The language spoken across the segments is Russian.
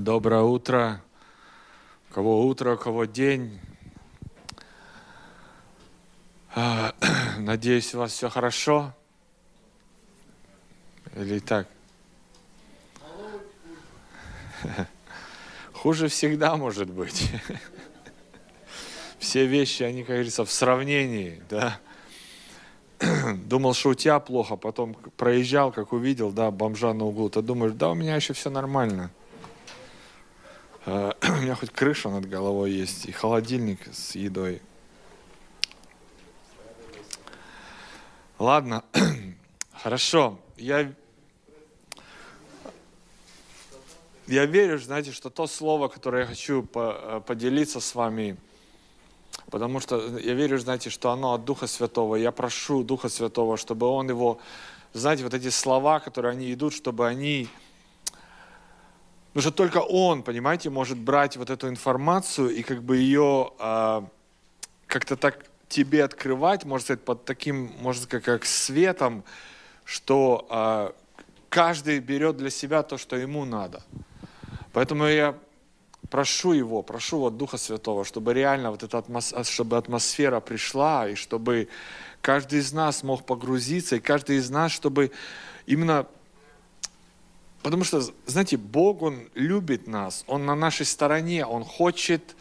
Доброе утро. У кого утро, у кого день. Надеюсь, у вас все хорошо. Или так? Хуже всегда может быть. Все вещи, они, как говорится, в сравнении, да. Думал, что у тебя плохо, потом проезжал, как увидел, да, бомжа на углу, ты думаешь, да, у меня еще все нормально. У меня хоть крыша над головой есть и холодильник с едой. Ладно, хорошо. Я верю, знаете, что то слово, которое я хочу поделиться с вами, потому что я верю, знаете, что оно от Духа Святого. Я прошу Духа Святого, чтобы Он его, знаете, вот эти слова, которые они идут, чтобы они... Потому что только Он, понимаете, может брать вот эту информацию и как бы ее как-то так тебе открывать, можно сказать, под таким, можно сказать, как светом, что каждый берет для себя то, что ему надо. Поэтому я прошу вот Духа Святого, чтобы реально вот эта чтобы атмосфера пришла, и чтобы каждый из нас мог погрузиться, и каждый из нас, чтобы именно... Потому что, знаете, Бог, Он любит нас, Он на нашей стороне, Он хочет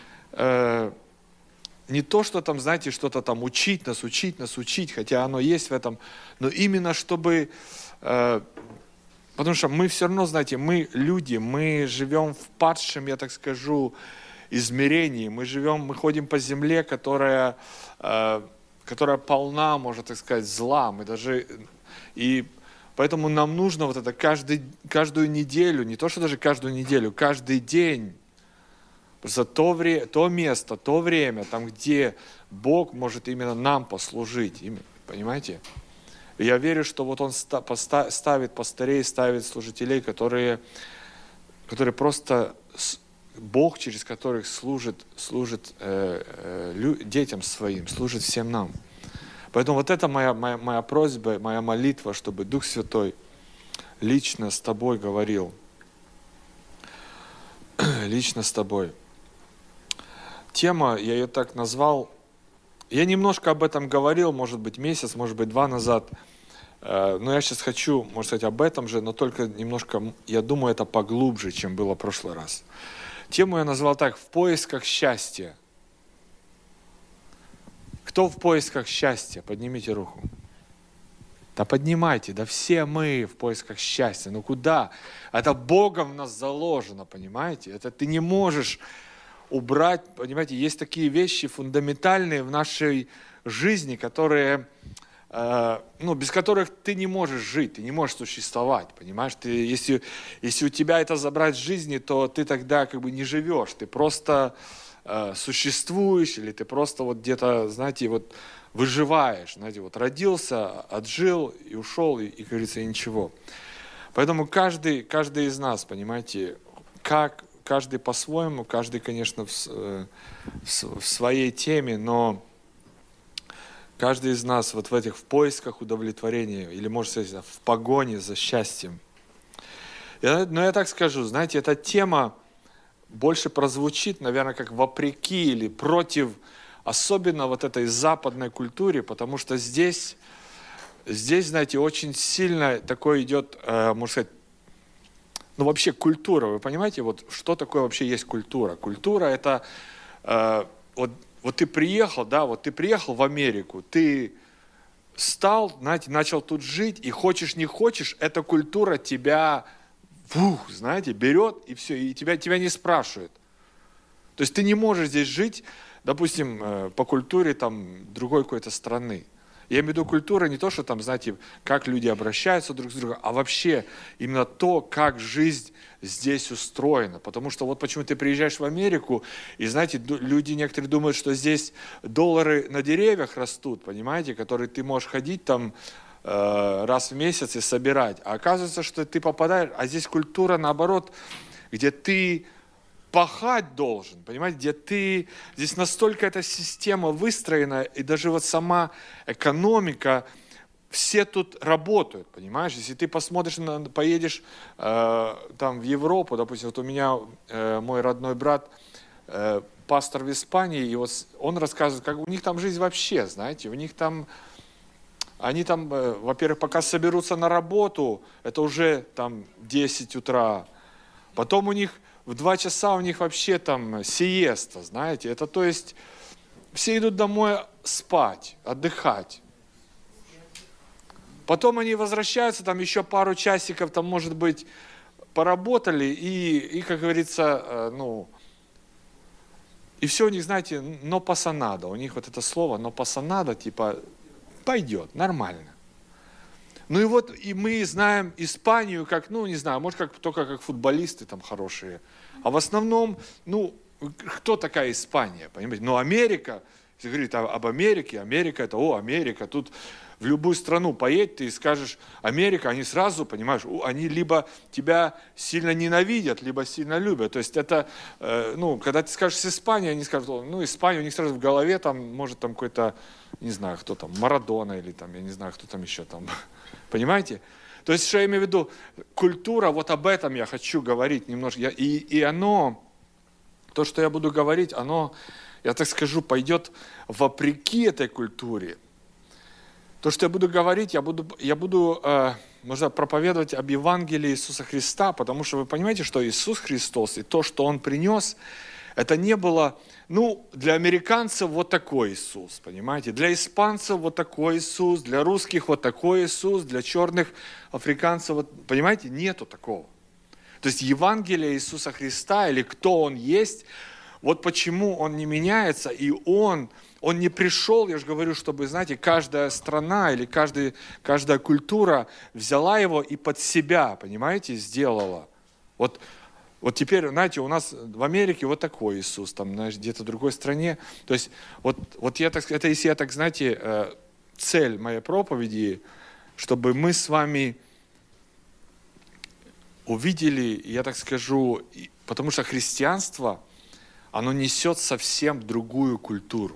не то, что там, знаете, что-то там учить нас, хотя оно есть в этом, но именно чтобы... Потому что мы все равно, знаете, мы люди, мы живем в падшем, я так скажу, измерении. Мы ходим по земле, которая полна, можно так сказать, зла. И поэтому нам нужно вот это каждую неделю, не то, что даже каждую неделю, каждый день, просто то место, то время, там, где Бог может именно нам послужить. Понимаете? Я верю, что вот Он ставит пастырей, ставит служителей, которые просто Бог, через которых служит детям своим, служит всем нам. Поэтому вот это моя просьба, моя молитва, чтобы Дух Святой лично с тобой говорил. Лично с тобой. Тема, я ее так назвал, я немножко об этом говорил, может быть, месяц, может быть, 2 назад, но я сейчас хочу, можно сказать, об этом же, но только немножко, я думаю, это поглубже, чем было в прошлый раз. Тему я назвал так: «В поисках счастья». Кто в поисках счастья? Поднимите руку. Да поднимайте, да все мы в поисках счастья. Ну куда? Это Богом в нас заложено, понимаете? Это ты не можешь убрать, понимаете? Есть такие вещи фундаментальные в нашей жизни, которые, без которых ты не можешь жить, ты не можешь существовать, понимаешь? Если у тебя это забрать с жизни, то ты тогда как бы не живешь, ты просто существуешь, или ты просто вот где-то, знаете, вот выживаешь, знаете, вот родился, отжил и ушел, и как говорится, и ничего. Поэтому каждый из нас, понимаете, каждый по-своему, каждый, конечно, в своей теме, но каждый из нас вот в поисках удовлетворения, или, можно сказать, в погоне за счастьем. Но я так скажу, знаете, эта тема больше прозвучит, наверное, как вопреки или против, особенно вот этой западной культуре, потому что здесь, знаете, очень сильно такое идет, можно сказать, вообще культура. Вы понимаете, вот что такое вообще есть культура? Культура это, вот ты приехал, да, вот ты приехал в Америку, ты стал, знаете, начал тут жить, и хочешь не хочешь, эта культура тебя... знаете, берет и все, и тебя не спрашивает. То есть ты не можешь здесь жить, допустим, по культуре там другой какой-то страны. Я имею в виду культура не то, что там, знаете, как люди обращаются друг с другом, а вообще именно то, как жизнь здесь устроена. Потому что вот почему ты приезжаешь в Америку, и, знаете, люди некоторые думают, что здесь доллары на деревьях растут, понимаете, которые ты можешь ходить там раз в месяц и собирать. А оказывается, что ты попадаешь, а здесь культура наоборот, где ты пахать должен, понимаете, здесь настолько эта система выстроена, и даже вот сама экономика все тут работают, понимаешь? Если ты посмотришь, поедешь там в Европу, допустим, вот у меня мой родной брат, пастор в Испании, и вот он рассказывает, как у них там жизнь вообще, знаете, у них там, они там, во-первых, пока соберутся на работу, это уже там 10 утра, потом у них в 2 часа у них вообще там сиеста, знаете, это то есть все идут домой спать, отдыхать. Потом они возвращаются, там еще пару часиков, там, может быть, поработали, и как говорится, и все у них, знаете, но пасанада. У них вот это слово, но пасанада, типа, пойдет, нормально. Ну и вот, и мы знаем Испанию как, не знаю, может, только как футболисты там хорошие. А в основном, кто такая Испания, понимаете? Америка, если говорить об Америке, Америка это, Америка, тут в любую страну поедь, ты скажешь Америка, они сразу, понимаешь, они либо тебя сильно ненавидят, либо сильно любят. То есть это, когда ты скажешь Испания, они скажут, Испания, у них сразу в голове там, может, там какой-то, не знаю, кто там, Марадона или там, я не знаю, кто там еще там, понимаете? То есть, что я имею в виду, культура, вот об этом я хочу говорить немножко, и оно, то, что я буду говорить, оно, я так скажу, пойдет вопреки этой культуре. То, что я буду говорить, я буду можно проповедовать об Евангелии Иисуса Христа, потому что вы понимаете, что Иисус Христос и то, что Он принес, это не было, для американцев вот такой Иисус, понимаете, для испанцев вот такой Иисус, для русских вот такой Иисус, для черных африканцев, понимаете, нету такого. То есть Евангелие Иисуса Христа или кто Он есть, вот почему Он не меняется, и Он не пришел, я же говорю, чтобы, знаете, каждая страна или каждая культура взяла его и под себя, понимаете, сделала. Вот теперь, знаете, у нас в Америке вот такой Иисус, там, знаешь, где-то в другой стране. То есть, вот я так, это если я так, знаете, цель моей проповеди, чтобы мы с вами увидели, я так скажу, потому что христианство, оно несет совсем другую культуру.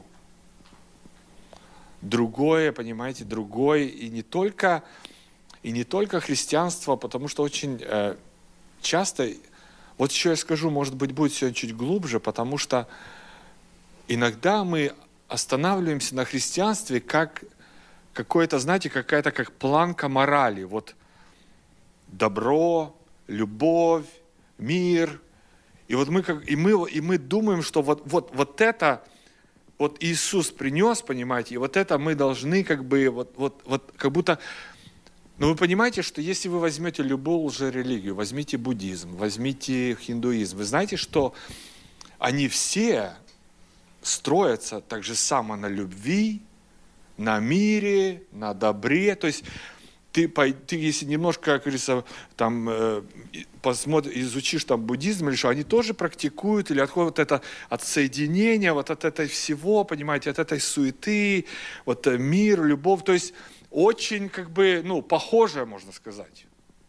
Другое, понимаете, другое, и не только христианство, потому что очень часто, вот еще я скажу, может быть, будет сегодня чуть глубже, потому что иногда мы останавливаемся на христианстве как какое-то, знаете, какая-то как планка морали, вот добро, любовь, мир, и вот мы думаем, что вот это вот Иисус принес, понимаете, и вот это мы должны как будто... Но вы понимаете, что если вы возьмете любую лжерелигию, возьмите буддизм, возьмите хиндуизм, вы знаете, что они все строятся так же само на любви, на мире, на добре, то есть ты если немножко, как говорится, там, изучишь там буддизм или что, они тоже практикуют или отходят от соединения, вот от этой всего, понимаете, от этой суеты, вот мир, любовь, то есть очень похоже, можно сказать.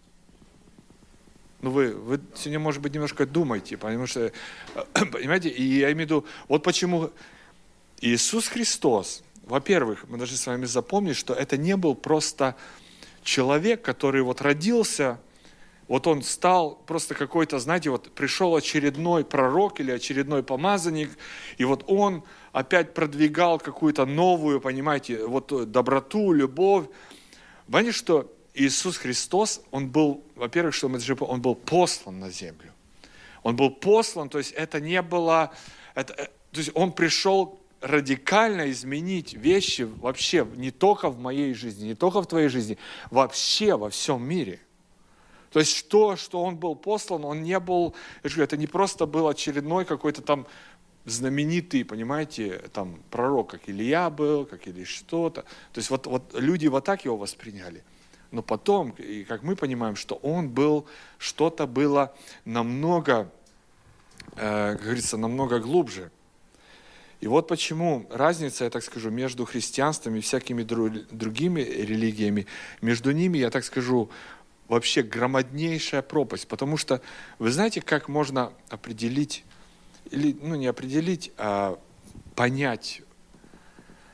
Вы сегодня, может быть, немножко думаете, потому что, понимаете, и я имею в виду, вот почему Иисус Христос, во-первых, мы должны с вами запомнить, что это не был просто человек, который родился, он стал просто какой-то, знаете, пришел очередной пророк или очередной помазанник, и он опять продвигал какую-то новую, понимаете, доброту, любовь. Понимаете, что Иисус Христос, Он был, во-первых, Он был послан на землю. Он был послан, то есть это не было, то есть Он пришел радикально изменить вещи вообще не только в моей жизни, не только в твоей жизни, вообще во всем мире. То есть то, что Он был послан, Он не был, это не просто был очередной какой-то там знаменитый, понимаете, там пророк, как Илья был, как или что-то. То есть люди так его восприняли. Но потом, и как мы понимаем, что Он был, что-то было намного, как говорится, намного глубже. И вот почему разница, я так скажу, между христианством и всякими другими религиями, между ними, я так скажу, вообще громаднейшая пропасть. Потому что вы знаете, как можно определить, или не определить, а понять,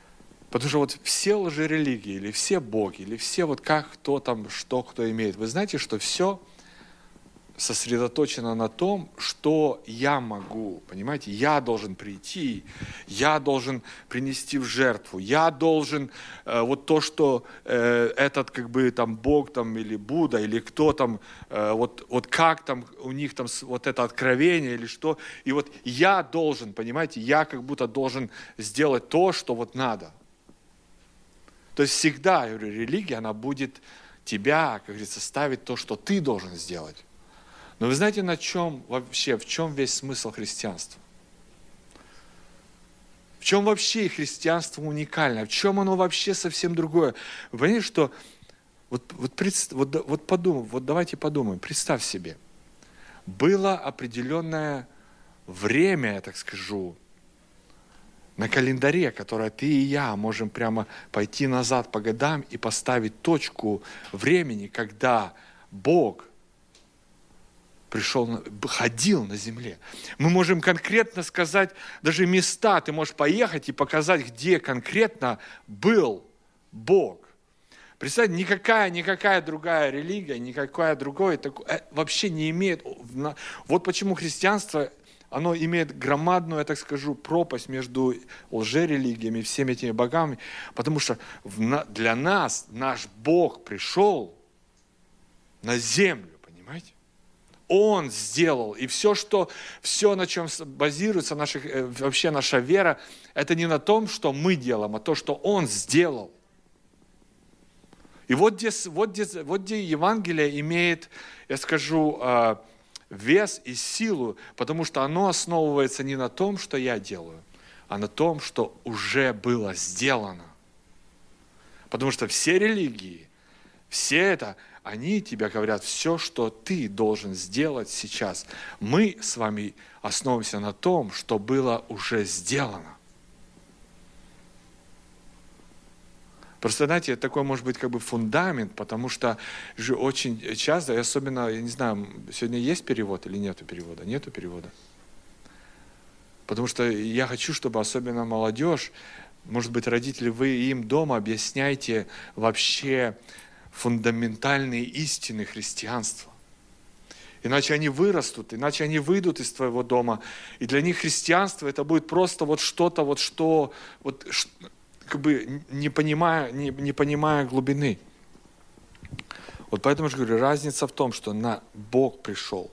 Потому что вот все лжерелигии, или все боги, или все вот как кто там, что кто имеет, вы знаете, что все сосредоточено на том, что я могу, понимаете, я должен прийти, я должен принести в жертву, я должен вот то, что этот как бы там Бог там или Будда или кто там, вот как там у них там вот это откровение или что, и вот я должен, понимаете, я как будто должен сделать то, что вот надо. То есть всегда, я говорю, религия, она будет тебя, как говорится, ставить то, что ты должен сделать. Но вы знаете, на чем вообще, в чем весь смысл христианства? В чем вообще христианство уникально? В чем оно вообще совсем другое? Вы понимаете, что давайте подумаем, представь себе, было определенное время, я так скажу, на календаре, которое ты и я можем прямо пойти назад по годам и поставить точку времени, когда Бог ходил на земле. Мы можем конкретно сказать, даже места, ты можешь поехать и показать, где конкретно был Бог. Представьте, никакая другая религия, никакая другое вообще не имеет. Вот почему христианство, оно имеет громадную, я так скажу, пропасть между лжерелигиями и всеми этими богами, потому что для нас наш Бог пришел на землю, понимаете? Он сделал. И все, на чем базируется вообще наша вера, это не на том, что мы делаем, а то, что Он сделал. И вот где Евангелие имеет, я скажу, вес и силу, потому что оно основывается не на том, что я делаю, а на том, что уже было сделано. Потому что все религии, все это, они тебе говорят все, что ты должен сделать сейчас. Мы с вами основываемся на том, что было уже сделано. Просто, знаете, такой может быть как бы фундамент, потому что же очень часто, и особенно, я не знаю, сегодня есть перевод или нету перевода? Нету перевода. Потому что я хочу, чтобы особенно молодежь, может быть, родители, вы им дома объясняйте вообще фундаментальные истины христианства. Иначе они вырастут, иначе они выйдут из твоего дома, и для них христианство это будет просто вот что-то, как бы не понимая глубины. Вот поэтому же говорю, разница в том, что Бог пришел.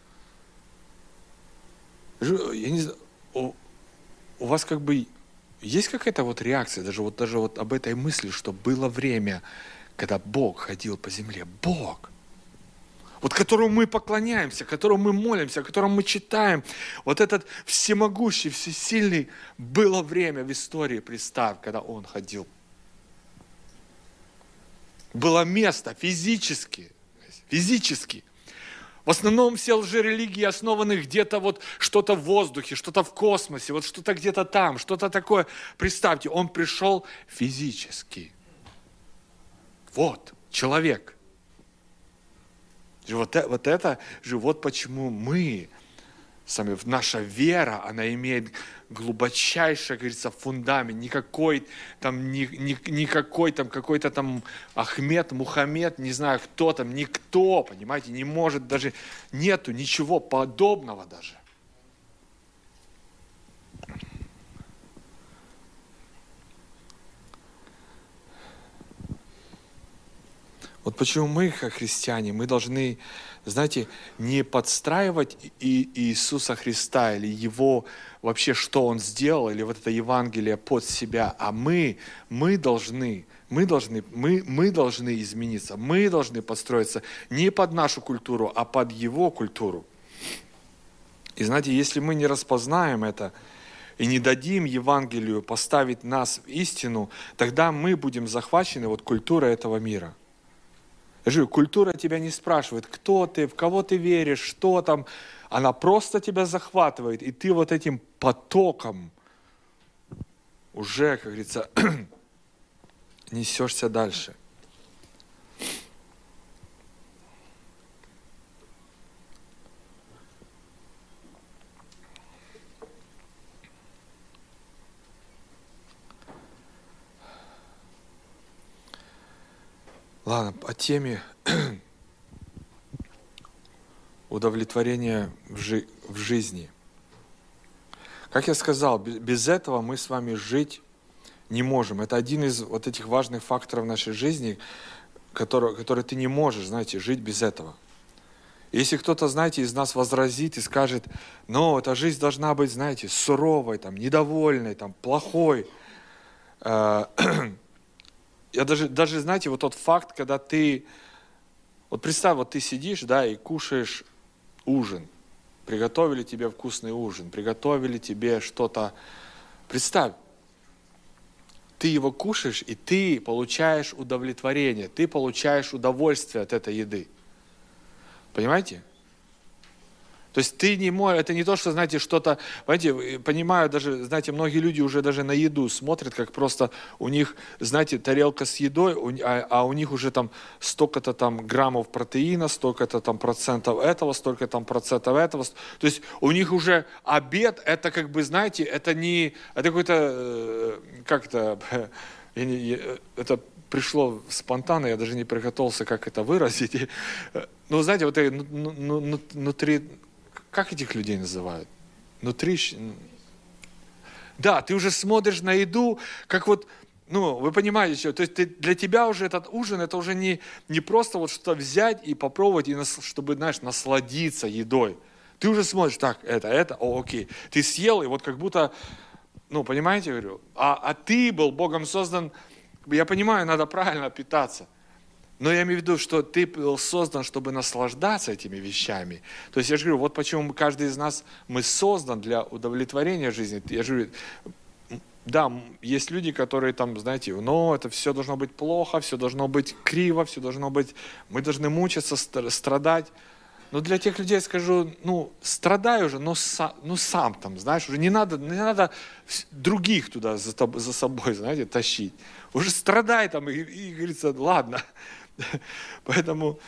Я не знаю, у вас как бы есть какая-то вот реакция, даже вот об этой мысли, что было время, когда Бог ходил по земле. Бог! Вот которому мы поклоняемся, которому мы молимся, о котором мы читаем. Вот этот всемогущий, всесильный, было время в истории, представь, когда Он ходил. Было место физически. В основном все лжерелигии основаны где-то вот что-то в воздухе, что-то в космосе, вот что-то где-то там, что-то такое. Представьте, Он пришел физически. Вот, человек. Вот это же, вот почему наша вера, она имеет глубочайший, как говорится, фундамент. Никакой там какой-то там Ахмед, Мухаммед, не знаю кто там, никто, понимаете, не может даже, нету ничего подобного даже. Вот почему мы, как христиане, мы должны, знаете, не подстраивать Иисуса Христа или Его вообще, что Он сделал, или вот это Евангелие под себя, а мы должны измениться, мы должны подстроиться не под нашу культуру, а под Его культуру. И знаете, если мы не распознаем это и не дадим Евангелию поставить нас в истину, тогда мы будем захвачены вот культурой этого мира. Культура тебя не спрашивает, кто ты, в кого ты веришь, что там. Она просто тебя захватывает, и ты вот этим потоком уже, как говорится, несешься дальше. Ладно, о теме удовлетворения в жизни. Как я сказал, без этого мы с вами жить не можем. Это один из вот этих важных факторов нашей жизни, который ты не можешь, знаете, жить без этого. Если кто-то, знаете, из нас возразит и скажет, но эта жизнь должна быть, знаете, суровой, там, недовольной, там, плохой. Я даже, знаете, вот тот факт, когда ты, вот представь, вот ты сидишь, да, и кушаешь ужин, приготовили тебе вкусный ужин, приготовили тебе что-то, представь, ты его кушаешь, и ты получаешь удовлетворение, ты получаешь удовольствие от этой еды. Понимаете? То есть ты не можешь, это не то, что, знаете, что-то, понимаете, понимаю, даже, знаете, многие люди уже даже на еду смотрят, как просто у них, знаете, тарелка с едой, а у них уже там столько-то там граммов протеина, столько-то там процентов этого, столько там процентов этого. То есть у них уже обед, это как бы, знаете, это не, это какой-то, как это, это пришло спонтанно, я даже не приготовился, как это выразить. Ну, знаете, вот внутри, как этих людей называют? Внутри, да, ты уже смотришь на еду, как вот, ну, вы понимаете, что, то есть для тебя уже этот ужин, это уже не просто вот что-то взять и попробовать, чтобы, знаешь, насладиться едой. Ты уже смотришь, так, окей. Ты съел, и вот как будто, ну, понимаете, я говорю, а ты был Богом создан. Я понимаю, надо правильно питаться. Но я имею в виду, что ты был создан, чтобы наслаждаться этими вещами. То есть я же говорю, вот почему каждый из нас, мы создан для удовлетворения жизни. Я же говорю, да, есть люди, которые там, знаете, но это все должно быть плохо, все должно быть криво, все должно быть, мы должны мучиться, страдать. Но для тех людей я скажу, ну, страдай уже, но сам там, знаешь, уже не надо других туда за собой, знаете, тащить. Уже страдай там и говорится, ладно. Поэтому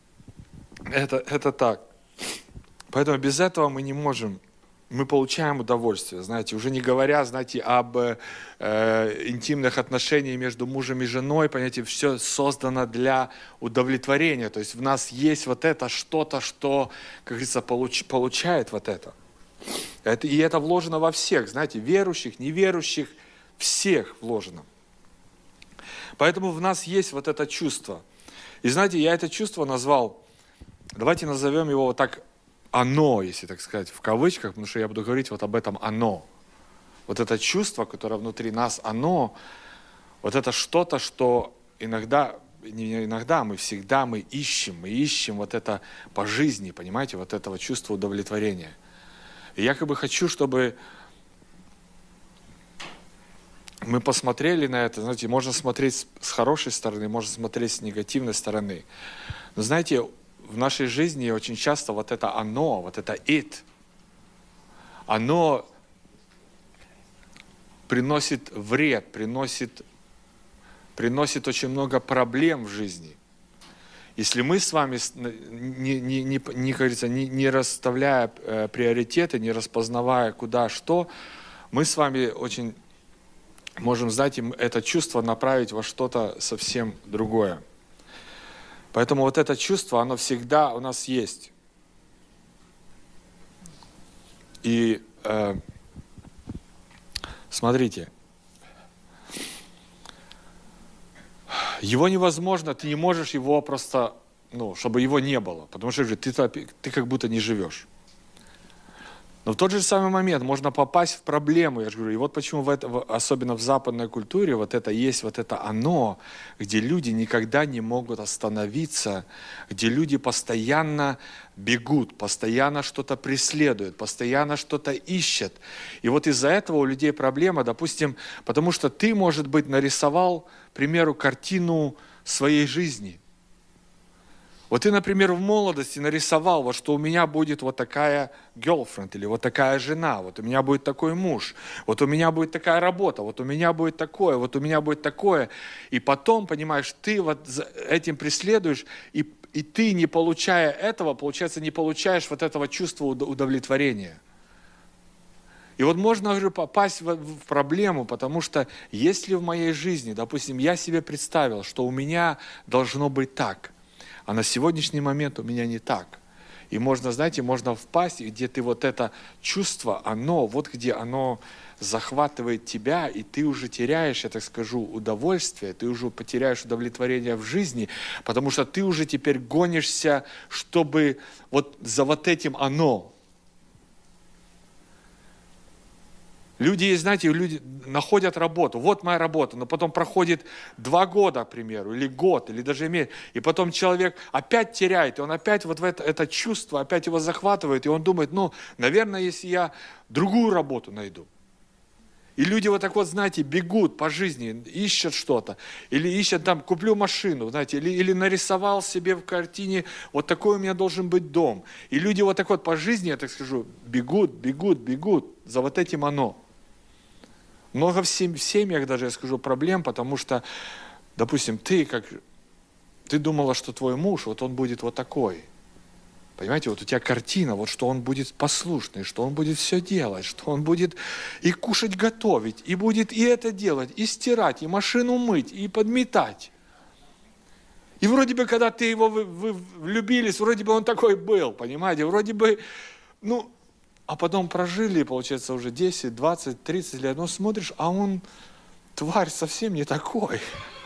это так. Поэтому без этого мы не можем. Мы получаем удовольствие, знаете, уже не говоря, знаете, об интимных отношениях между мужем и женой, понимаете, все создано для удовлетворения. То есть в нас есть вот это что-то, что, как говорится, получает вот это. И это вложено во всех, знаете, верующих, неверующих, всех вложено. Поэтому в нас есть вот это чувство. И знаете, я это чувство назвал, давайте назовем его вот так, оно, если так сказать, в кавычках, потому что я буду говорить вот об этом оно. Вот это чувство, которое внутри нас, оно, вот это что-то, что иногда, не иногда, мы ищем вот это по жизни, понимаете, вот этого чувства удовлетворения. И я как бы хочу, чтобы мы посмотрели на это, знаете, можно смотреть с хорошей стороны, можно смотреть с негативной стороны. Но знаете, в нашей жизни очень часто вот это оно, вот это it, оно приносит вред, приносит очень много проблем в жизни. Если мы с вами, не расставляя приоритеты, не распознавая куда, что, мы с вами очень можем, знаете, это чувство направить во что-то совсем другое. Поэтому вот это чувство, оно всегда у нас есть. И смотрите, его невозможно, ты не можешь его просто, чтобы его не было, потому что ты как будто не живешь. Но в тот же самый момент можно попасть в проблему, я же говорю, и вот почему особенно в западной культуре вот это есть, вот это оно, где люди никогда не могут остановиться, где люди постоянно бегут, постоянно что-то преследуют, постоянно что-то ищут. И вот из-за этого у людей проблема, допустим, потому что ты, может быть, нарисовал, к примеру, картину своей жизни. Вот ты, например, в молодости нарисовал, вот что у меня будет вот такая girlfriend, или вот такая жена, вот у меня будет такой муж, вот у меня будет такая работа, вот у меня будет такое, вот у меня будет такое. И потом, понимаешь, ты вот за этим преследуешь, и ты, не получая этого, получается, не получаешь вот этого чувства удовлетворения. И вот можно, говорю, попасть в проблему, потому что если в моей жизни, допустим, я себе представил, что у меня должно быть так, а на сегодняшний момент у меня не так. И можно, знаете, можно впасть, где ты вот это чувство, оно, вот где оно захватывает тебя, и ты уже теряешь, я так скажу, удовольствие, ты уже потеряешь удовлетворение в жизни, потому что ты уже теперь гонишься, чтобы вот за вот этим оно. Люди, знаете, люди находят работу. Вот моя работа, но потом проходит 2 года, к примеру, или год, или даже месяц. И потом человек опять теряет, и он опять вот в это чувство, опять его захватывает, и он думает, ну, наверное, если я другую работу найду. И люди вот так вот, знаете, бегут по жизни, ищут что-то. Или ищут там, куплю машину, знаете, или нарисовал себе в картине, вот такой у меня должен быть дом. И люди вот так вот по жизни, я так скажу, бегут за вот этим оно. Много в семьях даже, я скажу, проблем, потому что, допустим, ты думала, что твой муж, вот он будет вот такой. Понимаете, вот у тебя картина, вот что он будет послушный, что он будет все делать, что он будет и кушать готовить, и будет и это делать, и стирать, и машину мыть, и подметать. И вроде бы, когда ты его вы влюбились, вроде бы он такой был, понимаете, вроде бы, ну, а потом прожили, получается, уже 10, 20, 30 лет, ну, смотришь, а он, тварь, совсем не такой.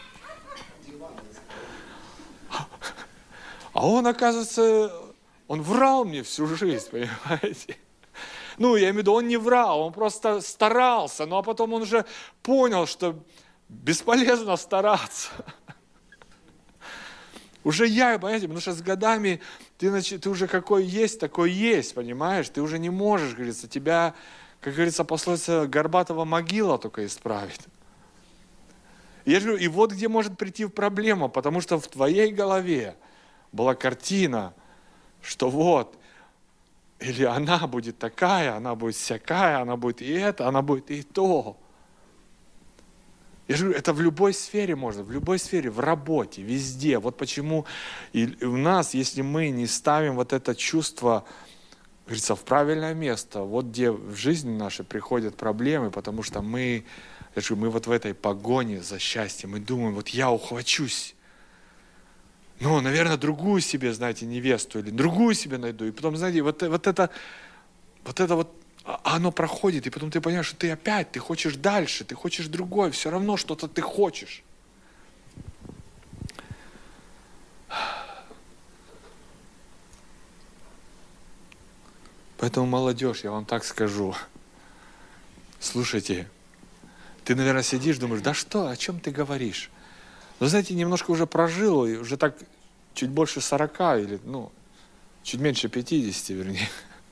А он, оказывается, он врал мне всю жизнь, понимаете. Ну, я имею в виду, он не врал, он просто старался, ну, а потом он уже понял, что бесполезно стараться. Уже понимаете, потому что с годами ты уже какой есть, такой есть, понимаешь? Ты уже не можешь, говорится, тебя, как говорится, пословица, горбатого могила только исправит. Я же говорю, и вот где может прийти проблема, потому что в твоей голове была картина, что вот, или она будет такая, она будет всякая, она будет и это, она будет и то. Я же говорю, это в любой сфере можно, в любой сфере, в работе, везде. Вот почему и у нас, если мы не ставим вот это чувство, говорится, в правильное место, вот где в жизни нашей приходят проблемы, потому что мы вот в этой погоне за счастьем, мы думаем, вот я ухвачусь. Ну, наверное, другую себе, знаете, невесту или другую себе найду. И потом, знаете, вот это оно проходит, и потом ты понимаешь, что ты хочешь дальше, ты хочешь другое, все равно что-то ты хочешь. Поэтому, молодежь, я вам так скажу, слушайте, ты, наверное, сидишь, думаешь, да что, о чем ты говоришь? Но, знаете, немножко уже прожил, и уже так чуть больше 40, или, чуть меньше 50, вернее.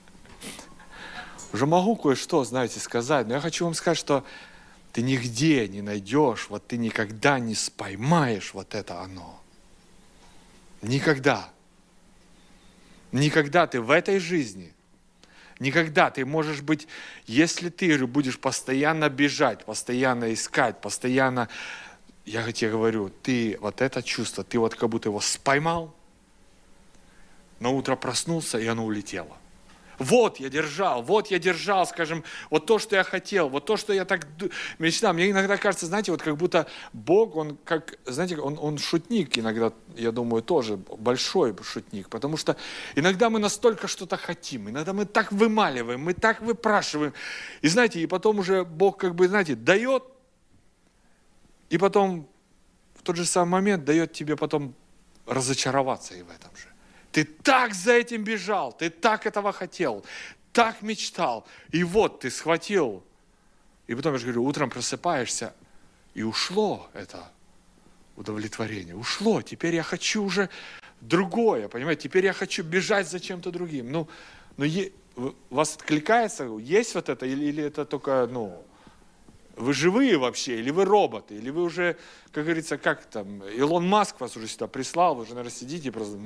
Уже могу кое-что, знаете, сказать, но я хочу вам сказать, что ты нигде не найдешь, вот ты никогда не споймаешь вот это оно. Никогда. Никогда ты в этой жизни, никогда ты можешь быть, если ты будешь постоянно бежать, постоянно искать, постоянно, я тебе говорю, ты вот это чувство, ты вот как будто его споймал, на утро проснулся, и оно улетело. Вот я держал, скажем, вот то, что я хотел, вот то, что я так мечтал. Мне иногда кажется, знаете, вот как будто Бог, он как, знаете, он шутник иногда, я думаю, тоже большой шутник, потому что иногда мы настолько что-то хотим, иногда мы так вымаливаем, мы так выпрашиваем. И знаете, и потом уже Бог как бы, знаете, дает, и потом в тот же самый момент дает тебе потом разочароваться и в этом же. Ты так за этим бежал, ты так этого хотел, так мечтал. И вот ты схватил. И потом, я же говорю, утром просыпаешься, и ушло это удовлетворение. Ушло. Теперь я хочу уже другое, понимаете? Теперь я хочу бежать за чем-то другим. Вас откликается? Есть вот это? Или это только, вы живые вообще? Или вы роботы? Или вы уже, как говорится, как там, Илон Маск вас уже сюда прислал, вы уже, наверное, сидите и просто...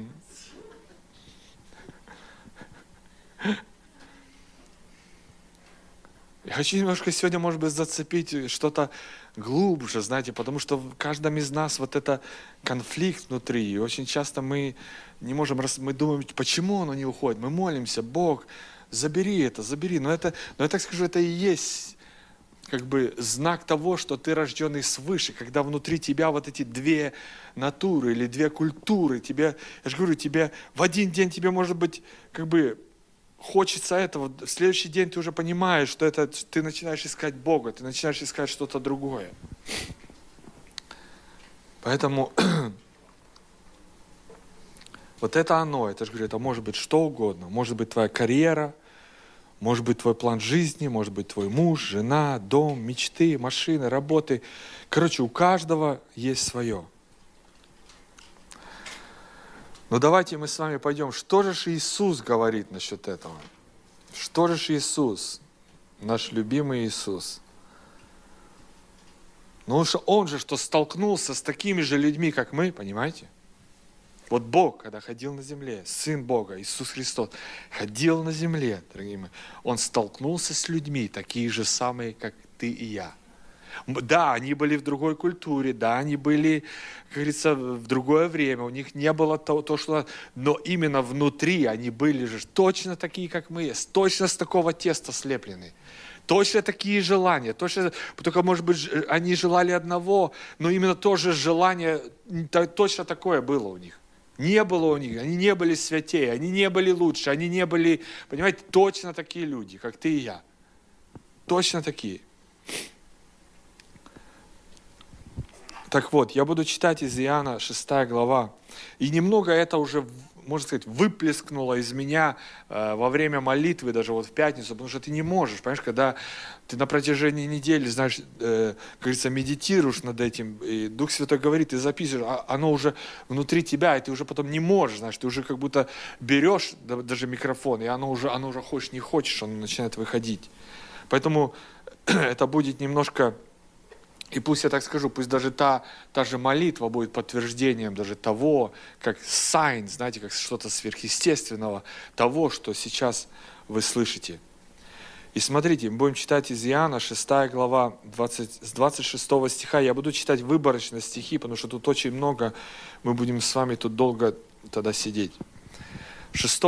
Я хочу немножко сегодня, может быть, зацепить что-то глубже, знаете, потому что в каждом из нас вот это конфликт внутри. И очень часто мы не можем, мы думаем, почему оно не уходит. Мы молимся, Бог, забери это, забери. Но я так скажу, это и есть как бы знак того, что ты рожденный свыше, когда внутри тебя вот эти две натуры или две культуры, я же говорю, тебе в один день тебе может быть как бы хочется этого, в следующий день ты уже понимаешь, что ты начинаешь искать Бога, ты начинаешь искать что-то другое. Поэтому вот это оно, это же говорю, это может быть что угодно, может быть твоя карьера, может быть твой план жизни, может быть твой муж, жена, дом, мечты, машины, работы. Короче, у каждого есть свое. Но давайте мы с вами пойдем. Что же Иисус говорит насчет этого? Что же Иисус, наш любимый Иисус? Ну, что Он же что столкнулся с такими же людьми, как мы, понимаете? Вот Бог, когда ходил на земле, Сын Бога, Иисус Христос, ходил на земле, дорогие мои, Он столкнулся с людьми, такие же самые, как ты и я. Да, они были в другой культуре, да, они были, как говорится, в другое время, у них не было то, что... Но именно внутри они были же точно такие, как мы, точно с такого теста слеплены. Точно такие желания, только, может быть, они желали одного, но именно то же желание, точно такое было у них. Не было у них, они не были святее, они не были лучше, они не были, понимаете, точно такие люди, как ты и я. Точно такие. Так вот, я буду читать из Иоанна 6 глава. И немного это уже, можно сказать, выплескнуло из меня во время молитвы, даже вот в пятницу, потому что ты не можешь, понимаешь, когда ты на протяжении недели, знаешь, как говорится, медитируешь над этим, и Дух Святой говорит, ты записываешь, оно уже внутри тебя, и ты уже потом не можешь, знаешь, ты уже как будто берешь даже микрофон, и оно уже хочешь, не хочешь, оно начинает выходить. Поэтому это будет немножко... И пусть я так скажу, пусть даже та же молитва будет подтверждением даже того, как сайн, знаете, как что-то сверхъестественного, того, что сейчас вы слышите. И смотрите, мы будем читать из Иоанна 6 глава, с 26 стиха. Я буду читать выборочно стихи, потому что тут очень много, мы будем с вами тут долго тогда сидеть. 6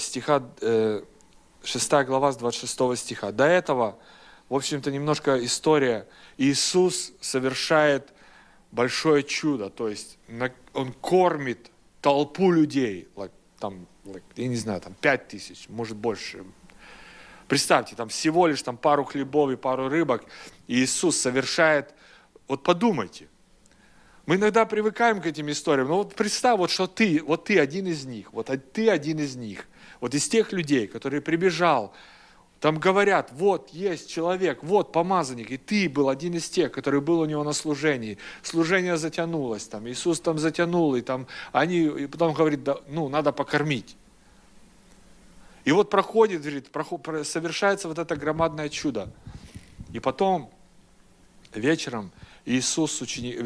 глава с 26 стиха. До этого, в общем-то, немножко история. Иисус совершает большое чудо, то есть Он кормит толпу людей, я не знаю, 5000, может больше. Представьте, там всего лишь пару хлебов и пару рыбок, и Иисус совершает, вот подумайте, мы иногда привыкаем к этим историям, но вот представь, что ты один из них, ты один из них, вот из тех людей, который прибежал. Там говорят, вот есть человек, вот помазанник, и ты был один из тех, который был у него на служении. Служение затянулось, Иисус затянул, и потом говорит, надо покормить. И вот совершается вот это громадное чудо. И потом вечером Иисус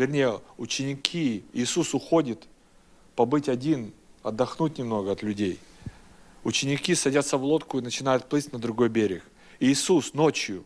уходит побыть один, отдохнуть немного от людей. Ученики садятся в лодку и начинают плыть на другой берег. И Иисус ночью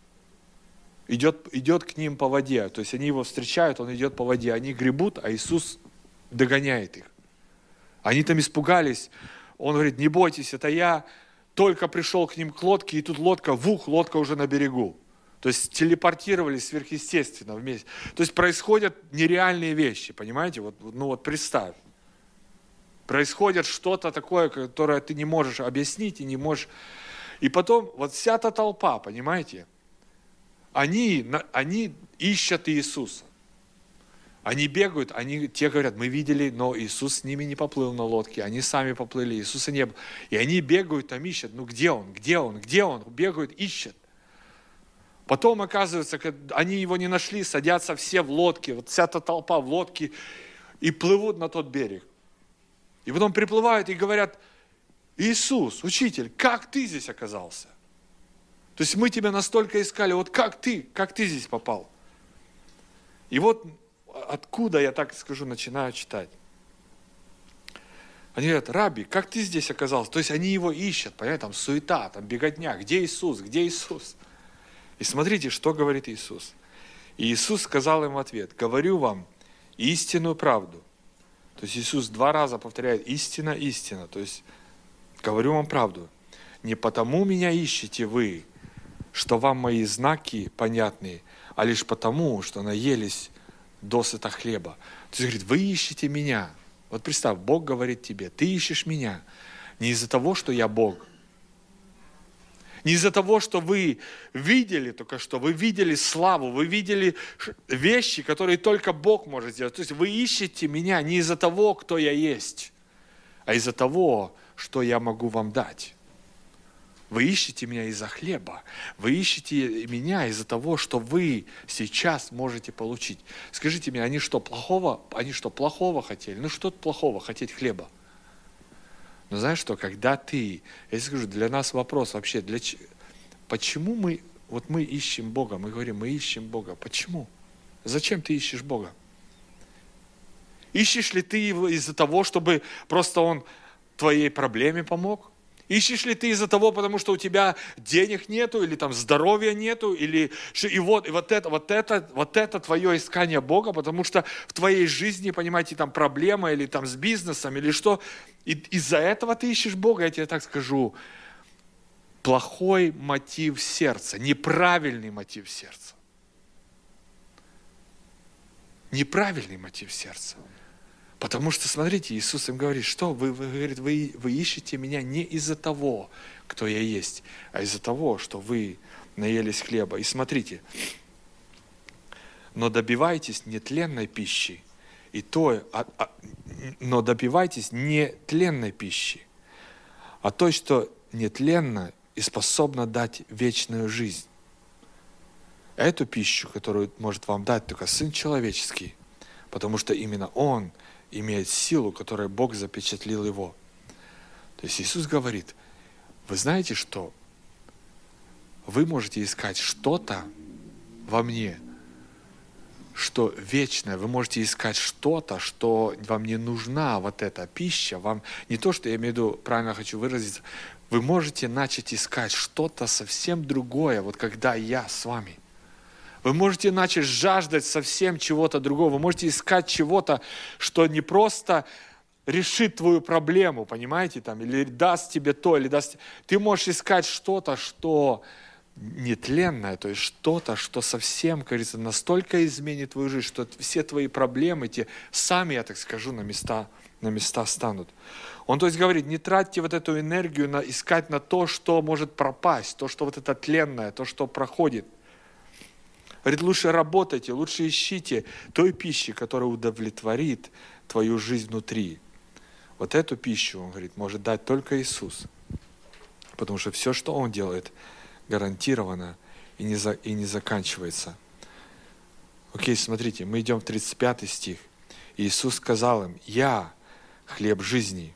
идет к ним по воде. То есть они его встречают, он идет по воде. Они гребут, а Иисус догоняет их. Они там испугались. Он говорит, не бойтесь, это я только пришел к ним к лодке, и тут лодка уже на берегу. То есть телепортировались сверхъестественно вместе. То есть происходят нереальные вещи, понимаете? Вот представь. Происходит что-то такое, которое ты не можешь объяснить и не можешь... И потом вот вся эта толпа, понимаете, они ищут Иисуса. Они бегают, те говорят, мы видели, но Иисус с ними не поплыл на лодке, они сами поплыли, Иисуса не было. И они бегают, там ищут, где он, бегают, ищут. Потом, оказывается, они его не нашли, садятся все в лодке, вот вся эта толпа в лодке, и плывут на тот берег. И потом приплывают и говорят, Иисус, учитель, как ты здесь оказался? То есть мы тебя настолько искали, вот как ты здесь попал? И вот откуда, я так скажу, начинаю читать. Они говорят, Рабби, как ты здесь оказался? То есть они его ищут, понимаете, там суета, там беготня, где Иисус, где Иисус? И смотрите, что говорит Иисус. И Иисус сказал им в ответ, говорю вам истинную правду. То есть Иисус 2 раза повторяет истина, истина. То есть говорю вам правду. не потому меня ищете вы, что вам мои знаки понятны, а лишь потому, что наелись досыта хлеба. То есть, говорит, вы ищете меня. Вот представь, Бог говорит тебе, ты ищешь меня не из-за того, что я Бог, не из-за того, что вы видели только что, вы видели славу, вы видели вещи, которые только Бог может сделать. То есть вы ищете меня не из-за того, кто я есть, а из-за того, что я могу вам дать. Вы ищете меня из-за хлеба. Вы ищете меня из-за того, что вы сейчас можете получить. Скажите мне, они что, плохого хотели? Ну что плохого хотеть хлеба? Но знаешь что, когда я тебе скажу, для нас вопрос вообще, почему мы ищем Бога? Мы говорим, мы ищем Бога. Почему? Зачем ты ищешь Бога? Ищешь ли ты его из-за того, чтобы просто Он твоей проблеме помог? Ищешь ли ты из-за того, потому что у тебя денег нету, или там здоровья нету, и вот это твое искание Бога, потому что в твоей жизни, понимаете, там проблема, или там с бизнесом, или что, и из-за этого ты ищешь Бога, я тебе так скажу, плохой мотив сердца, неправильный мотив сердца. Неправильный мотив сердца. Потому что, смотрите, Иисус им говорит, что вы ищете меня не из-за того, кто я есть, а из-за того, что вы наелись хлеба. И смотрите, но добивайтесь нетленной пищи, но добивайтесь не тленной пищи, а той, что нетленно и способна дать вечную жизнь. Эту пищу, которую может вам дать только Сын Человеческий, потому что именно Он имеет силу, которой Бог запечатлил его. То есть Иисус говорит, вы знаете, что вы можете искать что-то во мне, что вечное, вы можете искать что-то, что вам не нужна вот эта пища, вам не то, что я имею в виду, правильно хочу выразиться, вы можете начать искать что-то совсем другое, вот когда я с вами. Вы можете начать жаждать совсем чего-то другого. Вы можете искать чего-то, что не просто решит твою проблему, понимаете, там, или даст тебе то, или даст... Ты можешь искать что-то, что нетленное, то есть что-то, что совсем, как говорится, настолько изменит твою жизнь, что все твои проблемы, сами, я так скажу, на места станут. Он, то есть, говорит, не тратьте вот эту энергию искать на то, что может пропасть, то, что вот это тленное, то, что проходит. Говорит, лучше работайте, лучше ищите той пищи, которая удовлетворит твою жизнь внутри. Вот эту пищу, он говорит, может дать только Иисус. Потому что все, что Он делает, гарантированно и не заканчивается. Окей, смотрите, мы идем в 35 стих. Иисус сказал им, «Я хлеб жизни».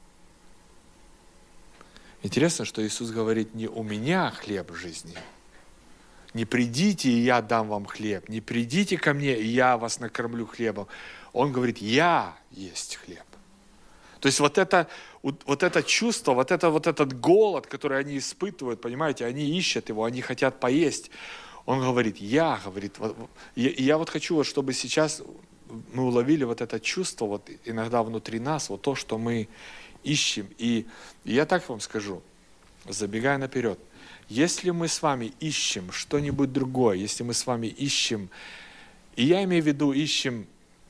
Интересно, что Иисус говорит, не «у меня хлеб жизни», не придите, и я дам вам хлеб. Не придите ко мне, и я вас накормлю хлебом. Он говорит, я есть хлеб. То есть вот это чувство, вот этот голод, который они испытывают, понимаете, они ищут его, они хотят поесть. Он говорит, я вот хочу, чтобы сейчас мы уловили вот это чувство, вот иногда внутри нас, вот то, что мы ищем. И я так вам скажу, забегая наперед, если мы с вами ищем что-нибудь другое, если мы с вами ищем, и я имею в виду ищем,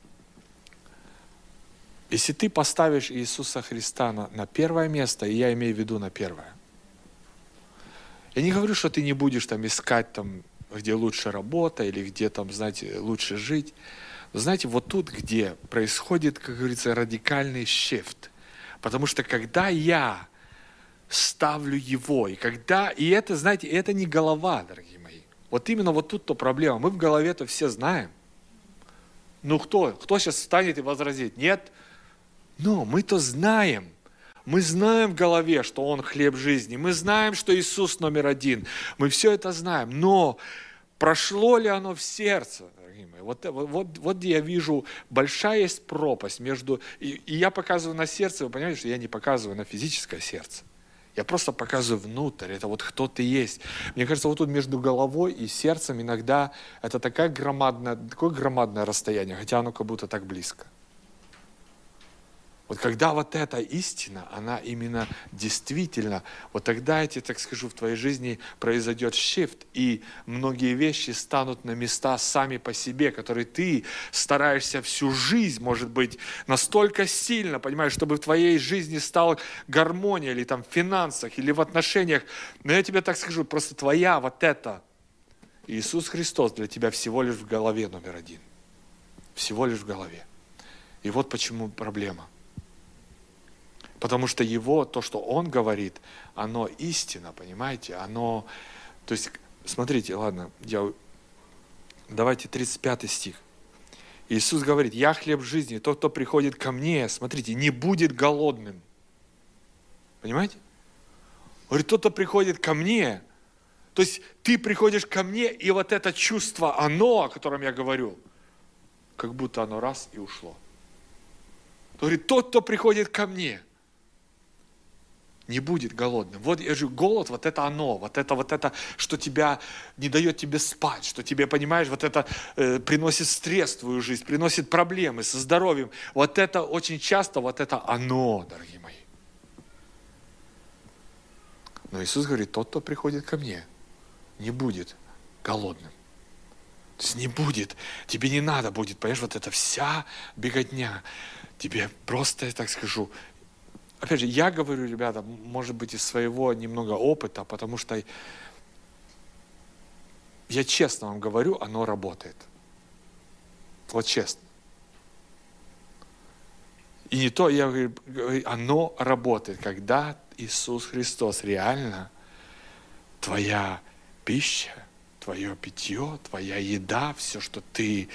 если ты поставишь Иисуса Христа на первое место, и я имею в виду на первое, я не говорю, что ты не будешь там искать, там, где лучше работа, или где там, знаете, лучше жить. Но знаете, вот тут, где происходит, как говорится, радикальный shift. Потому что когда я ставлю Его. И это, знаете, это не голова, дорогие мои. Вот именно вот тут-то проблема. Мы в голове-то все знаем. Ну кто сейчас встанет и возразит? Нет. Но мы-то знаем. Мы знаем в голове, что Он хлеб жизни. Мы знаем, что Иисус номер один. Мы все это знаем. Но прошло ли оно в сердце, дорогие мои? Вот где я вижу, большая есть пропасть между... И я показываю на сердце, вы понимаете, что я не показываю на физическое сердце. Я просто показываю внутрь, это вот кто ты есть. Мне кажется, вот тут между головой и сердцем иногда это такое громадное расстояние, хотя оно как будто так близко. Вот когда вот эта истина, она именно действительно, вот тогда, я тебе так скажу, в твоей жизни произойдет shift, и многие вещи станут на места сами по себе, которые ты стараешься всю жизнь, может быть, настолько сильно, понимаешь, чтобы в твоей жизни стала гармония, или там в финансах, или в отношениях. Но я тебе так скажу, просто твоя вот эта, Иисус Христос для тебя всего лишь в голове номер один. Всего лишь в голове. И вот почему проблема. Потому что Его, то, что Он говорит, оно истина, понимаете? Оно, то есть, смотрите, ладно, давайте 35 стих. Иисус говорит: «Я хлеб жизни, тот, кто приходит ко мне, смотрите, не будет голодным». Понимаете? Он говорит: тот, кто приходит ко мне, то есть ты приходишь ко мне, и вот это чувство, оно, о котором я говорю, как будто оно раз и ушло. Он говорит: тот, кто приходит ко мне, не будет голодным. Вот я же голод, вот это оно, вот это, что тебя не дает тебе спать, что тебе, понимаешь, вот это приносит стресс в твою жизнь, приносит проблемы со здоровьем. Вот это очень часто, вот это оно, дорогие мои. Но Иисус говорит: тот, кто приходит ко мне, не будет голодным. То есть не будет, тебе не надо будет, понимаешь, вот эта вся беготня. Тебе просто, я так скажу, опять же, я говорю, ребята, может быть, из своего немного опыта, потому что я честно вам говорю, оно работает. Вот честно. И не то, я говорю, оно работает, когда Иисус Христос реально твоя пища, твое питье, твоя еда, все, что ты...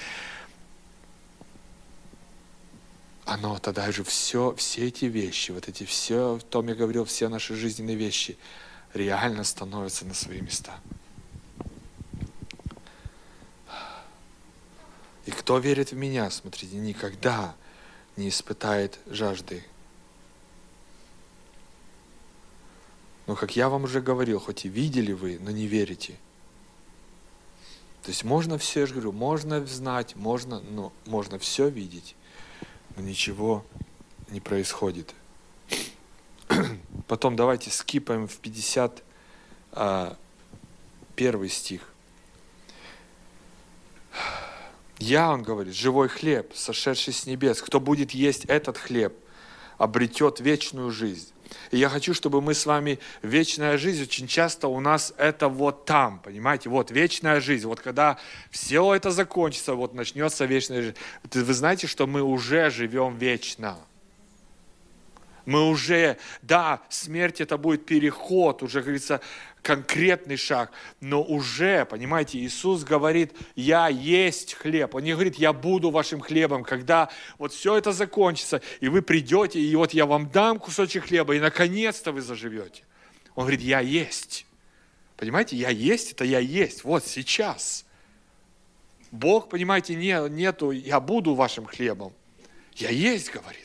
Оно тогда же все эти вещи, вот эти все, о том я говорил, все наши жизненные вещи реально становятся на свои места. И кто верит в меня, смотрите, никогда не испытает жажды. Но как я вам уже говорил, хоть и видели вы, но не верите. То есть можно все, я же говорю, можно знать, можно все видеть, но ничего не происходит. Потом давайте скипаем в 51 стих. «Я, он говорит, живой хлеб, сошедший с небес. Кто будет есть этот хлеб, обретет вечную жизнь». И я хочу, чтобы мы с вами, вечная жизнь, очень часто у нас это вот там, понимаете, вот вечная жизнь, вот когда все это закончится, вот начнется вечная жизнь. Вы знаете, что мы уже живем вечно. Мы уже, да, смерть это будет переход, уже, говорится, конкретный шаг, но уже, понимаете, Иисус говорит: «Я есть хлеб». Он не говорит: «Я буду вашим хлебом», когда вот все это закончится, и вы придете, и вот я вам дам кусочек хлеба, и наконец-то вы заживете. Он говорит: «Я есть». Понимаете, я есть, это я есть, вот сейчас. Бог, понимаете, нету «я буду вашим хлебом». Я есть, говорит.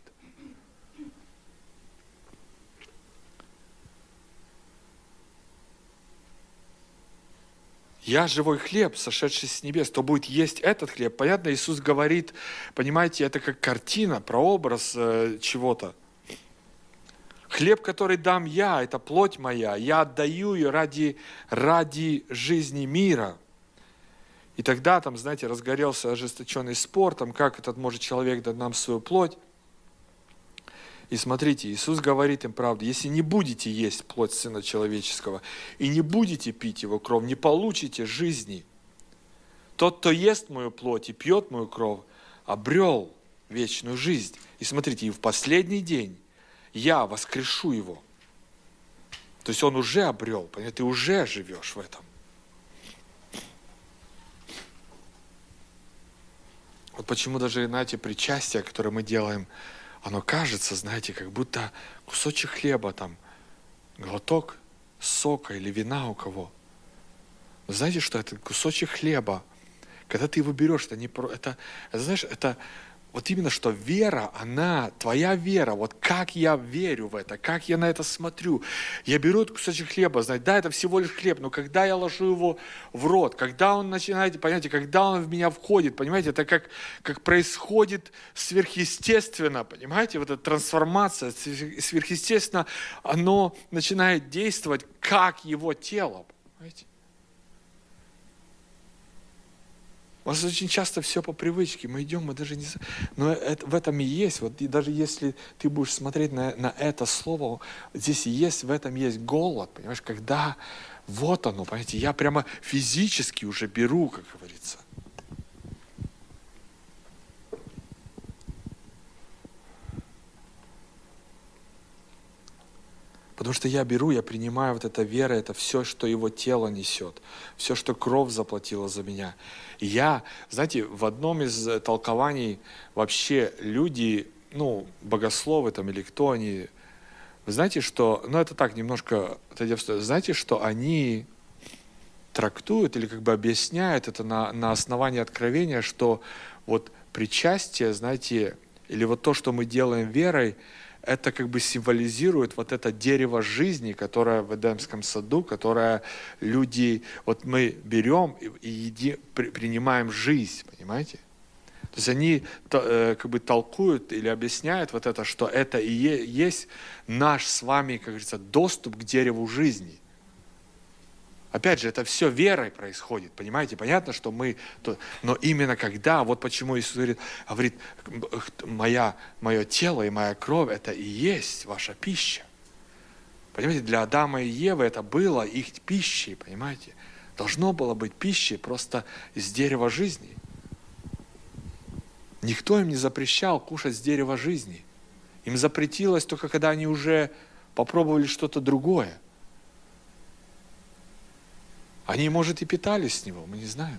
«Я живой хлеб, сошедший с небес, кто будет есть этот хлеб». Понятно, Иисус говорит, понимаете, это как картина, прообраз чего-то. Хлеб, который дам я, это плоть моя, я отдаю ее ради жизни мира. И тогда там, знаете, разгорелся ожесточенный спор, там, как этот может человек дать нам свою плоть. И смотрите, Иисус говорит им правду: если не будете есть плоть Сына Человеческого и не будете пить Его кровь, не получите жизни. Тот, кто ест мою плоть и пьет мою кровь, обрел вечную жизнь. И смотрите, и в последний день я воскрешу его. То есть он уже обрел, понимаете, ты уже живешь в этом. Вот почему даже, знаете, причастие, которое мы делаем, оно кажется, знаете, как будто кусочек хлеба, там, глоток сока или вина у кого. Но знаете, что это кусочек хлеба, когда ты его берешь, это не про, это знаешь, это вот именно что вера, твоя вера, вот как я верю в это, как я на это смотрю. Я беру этот кусочек хлеба, знаете, да, это всего лишь хлеб, но когда я ложу его в рот, когда он начинает, понимаете, когда он в меня входит, понимаете, это как происходит сверхъестественно, понимаете, вот эта трансформация, сверхъестественно, оно начинает действовать как его тело, понимаете. У нас очень часто все по привычке. Мы идем, мы даже не знаем. Но в этом и есть. Вот и даже если ты будешь смотреть на это слово, здесь в этом есть голод. Понимаешь, когда вот оно, понимаете, я прямо физически уже беру, как говорится. Потому что я беру, я принимаю вот эта вера, это все, что его тело несет, все, что кровь заплатила за меня. И я, знаете, в одном из толкований вообще люди, богословы там или кто они, вы знаете, что, это так немножко, знаете, что они трактуют или как бы объясняют это на основании откровения, что вот причастие, знаете, или вот то, что мы делаем верой, это как бы символизирует вот это дерево жизни, которое в Эдемском саду, которое люди, вот мы берем и принимаем жизнь, понимаете? То есть они как бы толкуют или объясняют вот это, что это и есть наш с вами, как говорится, доступ к дереву жизни. Опять же, это все верой происходит, понимаете? Понятно, что но именно когда, вот почему Иисус говорит, мое тело и моя кровь, это и есть ваша пища. Понимаете, для Адама и Евы это было их пищей, понимаете? Должно было быть пищей просто из дерева жизни. Никто им не запрещал кушать с дерева жизни. Им запретилось только когда они уже попробовали что-то другое. Они, может, и питались с него, мы не знаем.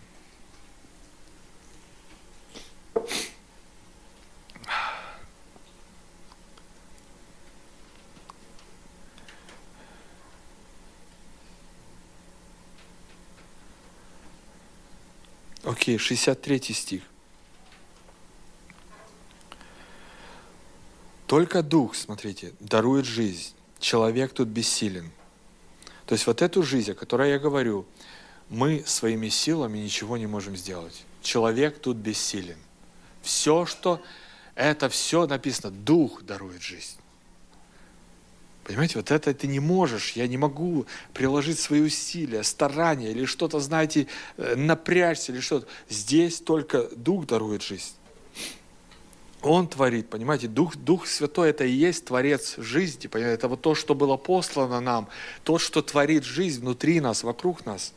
Окей, 63 стих. Только Дух, смотрите, дарует жизнь. Человек тут бессилен. То есть вот эту жизнь, о которой я говорю, мы своими силами ничего не можем сделать. Человек тут бессилен. Это все написано, Дух дарует жизнь. Понимаете, вот это ты не можешь, я не могу приложить свои усилия, старания или что-то, знаете, напрячься или что-то. Здесь только Дух дарует жизнь. Он творит, понимаете, Дух Святой это и есть Творец жизни, понимаете, это вот то, что было послано нам, то, что творит жизнь внутри нас, вокруг нас.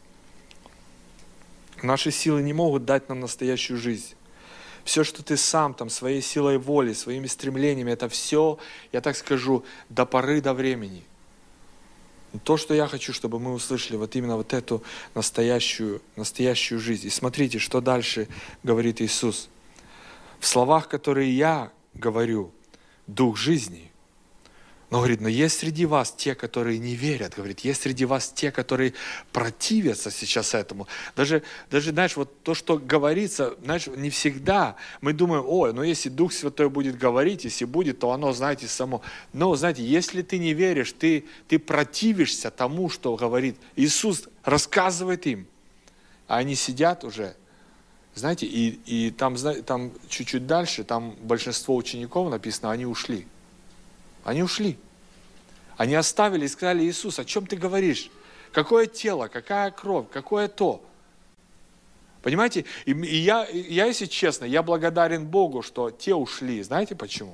Наши силы не могут дать нам настоящую жизнь. Все, что ты сам, своей силой воли, своими стремлениями, это все, я так скажу, до поры до времени. То, что я хочу, чтобы мы услышали, вот именно вот эту настоящую жизнь. И смотрите, что дальше говорит Иисус. В словах, которые я говорю, Дух жизни. Но говорит, но есть среди вас те, которые не верят. Говорит, есть среди вас те, которые противятся сейчас этому. Даже, знаешь, вот то, что говорится, знаешь, не всегда мы думаем, но если Дух Святой будет говорить, если будет, то оно, знаете, само. Но, знаете, если ты не веришь, ты противишься тому, что говорит. Иисус рассказывает им, а они сидят уже. Знаете, и там чуть-чуть дальше, там большинство учеников написано, они ушли. Они ушли. Они оставили и сказали, Иисус, о чем ты говоришь? Какое тело, какая кровь, какое то? Понимаете? И я, если честно, я благодарен Богу, что те ушли. Знаете почему?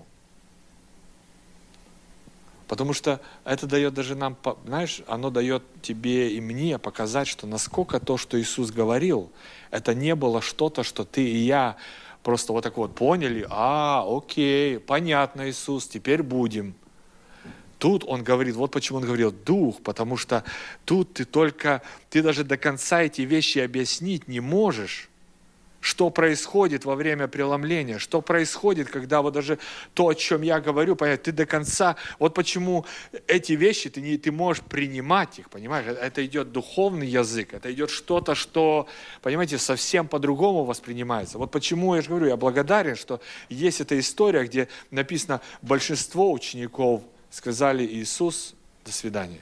Потому что это дает даже нам, знаешь, оно дает тебе и мне показать, что насколько то, что Иисус говорил, это не было что-то, что ты и я просто вот так вот поняли, окей, понятно, Иисус, теперь будем. Тут он говорит, вот почему он говорил Дух, потому что тут ты даже до конца эти вещи объяснить не можешь, что происходит во время преломления, что происходит, когда вот даже то, о чем я говорю, понять, ты до конца, вот почему эти вещи, ты можешь принимать их, понимаешь, это идет духовный язык, это идет что-то, что, понимаете, совсем по-другому воспринимается. Вот почему я же говорю, я благодарен, что есть эта история, где написано, большинство учеников сказали: Иисус, до свидания.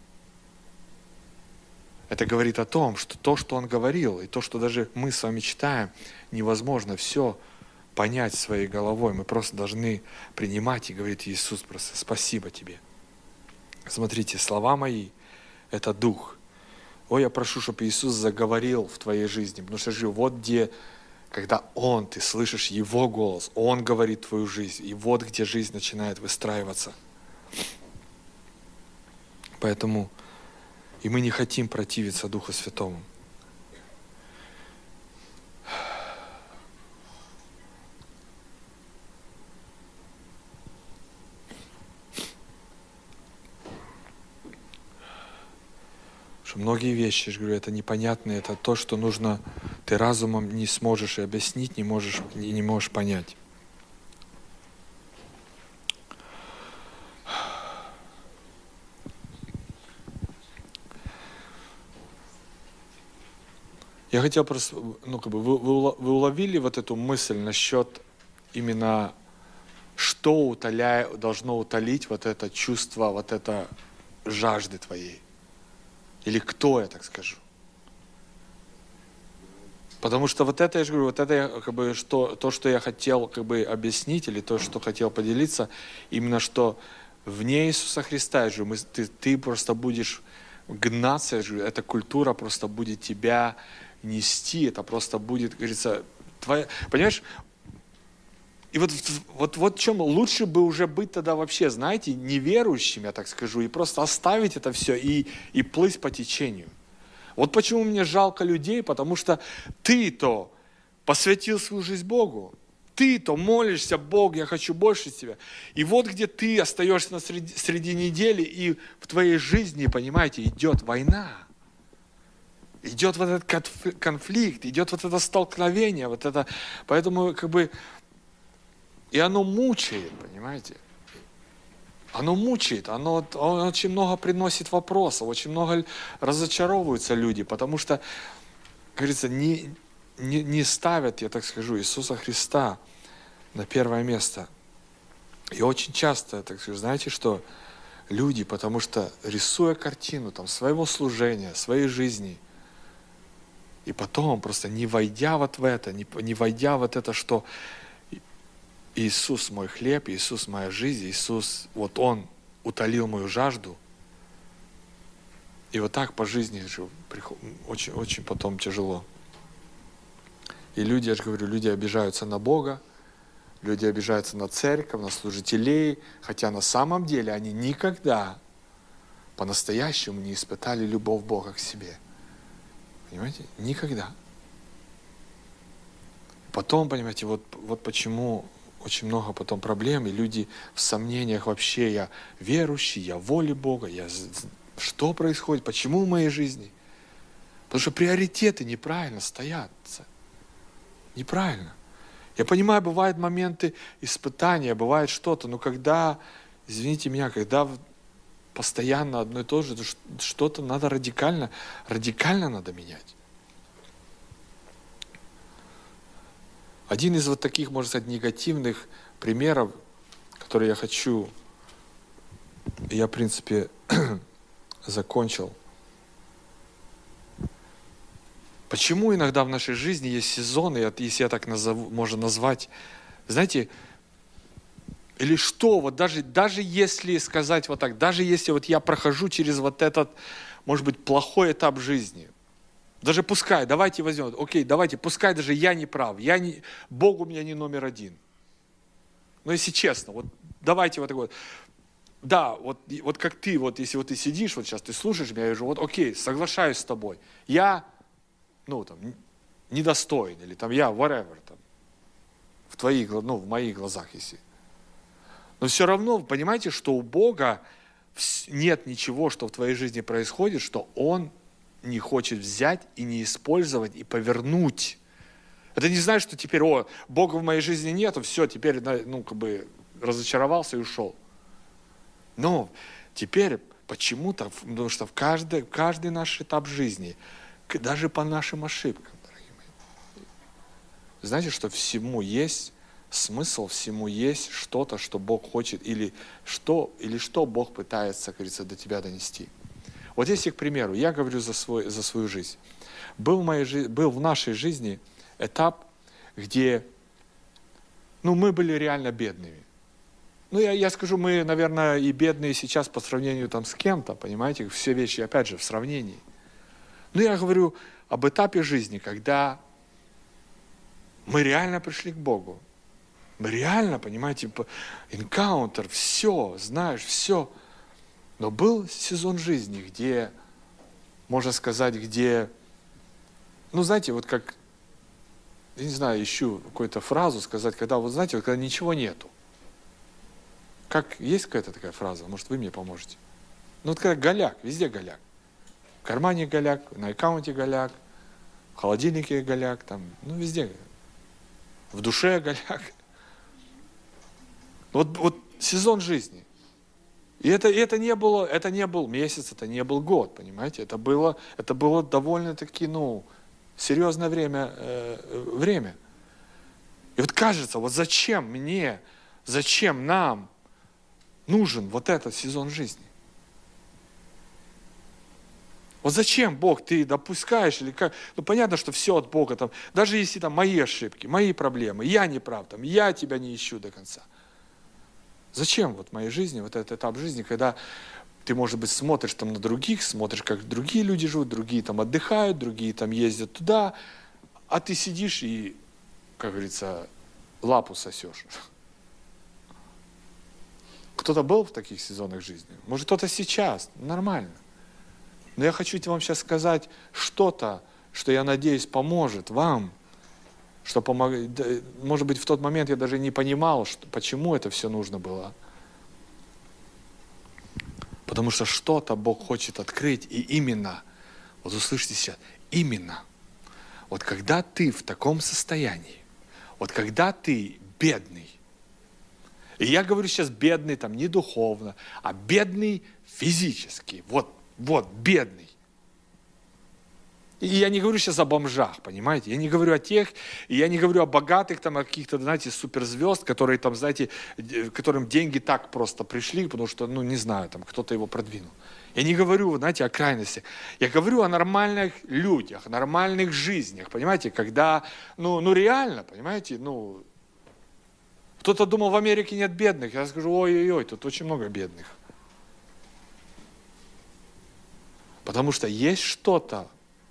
Это говорит о том, что то, что Он говорил, и то, что даже мы с вами читаем, невозможно все понять своей головой. Мы просто должны принимать и говорить: Иисус, просто спасибо Тебе. Смотрите, слова мои – это дух. Ой, я прошу, чтобы Иисус заговорил в твоей жизни, потому что же вот где, когда ты слышишь Его голос, Он говорит в твою жизнь, и вот где жизнь начинает выстраиваться. Поэтому и мы не хотим противиться Духу Святому. Что многие вещи, я говорю, это непонятные, это то, что нужно, ты разумом не сможешь и объяснить, не можешь понять. Я хотел просто, вы уловили вот эту мысль насчет именно, что должно утолить вот это чувство, вот это жажды твоей? Или кто я так скажу? Потому что вот это, я же говорю, вот это то, что я хотел объяснить, или то, что хотел поделиться, именно что вне Иисуса Христа, я говорю, ты просто будешь гнаться, я говорю, эта культура просто будет тебя нести, это просто будет, говорится, твоя, понимаешь? И вот в чем лучше бы уже быть тогда вообще, знаете, неверующим, я так скажу, и просто оставить это все и плыть по течению. Вот почему мне жалко людей, потому что ты-то посвятил свою жизнь Богу, ты-то молишься: Бог, я хочу больше тебя. И вот где ты остаешься среди недели, и в твоей жизни, понимаете, идет война. Идет вот этот конфликт, идет вот это столкновение, вот это, поэтому и оно мучает, понимаете? Оно мучает, оно очень много приносит вопросов, очень много разочаровываются люди, потому что, говорится, не ставят, я так скажу, Иисуса Христа на первое место. И очень часто, я так скажу, знаете что? Люди, потому что рисуя картину своего служения, своей жизни, и потом, просто не войдя вот в это, не войдя вот это, что Иисус мой хлеб, Иисус моя жизнь, Иисус, вот Он утолил мою жажду. И вот так по жизни очень, очень потом тяжело. И люди, я же говорю, люди обижаются на Бога, люди обижаются на церковь, на служителей, хотя на самом деле они никогда по-настоящему не испытали любовь Бога к себе. Понимаете? Никогда. Потом, понимаете, вот почему очень много потом проблем, и люди в сомнениях вообще: я верующий, я в воле Бога, что происходит, почему в моей жизни? Потому что приоритеты неправильно стоят. Неправильно. Я понимаю, бывают моменты испытания, бывает что-то, но когда, извините меня, когда постоянно одно и то же, что-то надо радикально надо менять. Один из вот таких, можно сказать, негативных примеров, который я хочу, я, в принципе, закончил. Почему иногда в нашей жизни есть сезоны, если я так назову, можно назвать, знаете, или что, вот даже если сказать вот так, даже если вот я прохожу через вот этот, может быть, плохой этап жизни, даже пускай, давайте возьмем, давайте, пускай даже я не прав, Бог у меня не номер один. Но если честно, вот давайте вот такой вот. Да, вот как ты, вот если вот ты сидишь, вот сейчас ты слушаешь меня, я вижу, вот соглашаюсь с тобой. Я, недостоин, или я whatever, в моих глазах, если. Но все равно, понимаете, что у Бога нет ничего, что в твоей жизни происходит, что Он не хочет взять и не использовать, и повернуть Это не значит, что теперь, Бога в моей жизни нету, все, теперь, разочаровался и ушел. Но теперь почему-то, потому что в каждый наш этап жизни, даже по нашим ошибкам, дорогие мои, знаете, что всему есть смысл, всему есть что-то, что Бог хочет, или что Бог пытается, как говорится, до тебя донести. Вот если, к примеру, я говорю за свою жизнь. Был в нашей жизни этап, где мы были реально бедными. Я скажу, мы, наверное, и бедные сейчас по сравнению с кем-то, понимаете, все вещи, опять же, в сравнении. Я говорю об этапе жизни, когда мы реально пришли к Богу. Мы реально, понимаете, энкаунтер, все, знаешь, все. Но был сезон жизни, где, можно сказать, знаете, вот как, я не знаю, ищу какую-то фразу сказать, когда, когда ничего нету. Как, есть какая-то такая фраза? Может, вы мне поможете? Когда голяк, везде голяк. В кармане голяк, на аккаунте голяк, в холодильнике голяк, везде голяк. В душе голяк. Вот сезон жизни. И это не был месяц, это не был год, понимаете? Это было довольно-таки, серьезное время. И вот кажется, зачем нам нужен вот этот сезон жизни? Вот зачем, Бог, ты допускаешь, или как? Понятно, что все от Бога, даже если мои ошибки, мои проблемы, я не прав, я тебя не ищу до конца. Зачем в моей жизни, вот этот этап жизни, когда ты, может быть, смотришь на других, смотришь, как другие люди живут, другие отдыхают, другие ездят туда, а ты сидишь и, как говорится, лапу сосешь. Кто-то был в таких сезонах жизни? Может, кто-то сейчас? Нормально. Но я хочу вам сейчас сказать что-то, что, я надеюсь, поможет вам, что может быть, в тот момент я даже не понимал, почему это все нужно было. Потому что что-то Бог хочет открыть, и именно, вот услышите сейчас, именно, вот когда ты в таком состоянии, вот когда ты бедный, и я говорю сейчас бедный не духовно, а бедный физически, вот бедный. И я не говорю сейчас о бомжах, понимаете? Я не говорю о тех, и я не говорю о богатых, о каких-то, суперзвезд, которые которым деньги так просто пришли, потому что, не знаю, кто-то его продвинул. Я не говорю, о крайности. Я говорю о нормальных людях, нормальных жизнях, понимаете? Когда, реально, понимаете, кто-то думал, в Америке нет бедных. Я скажу, ой-ой-ой, тут очень много бедных. Потому что есть что-то,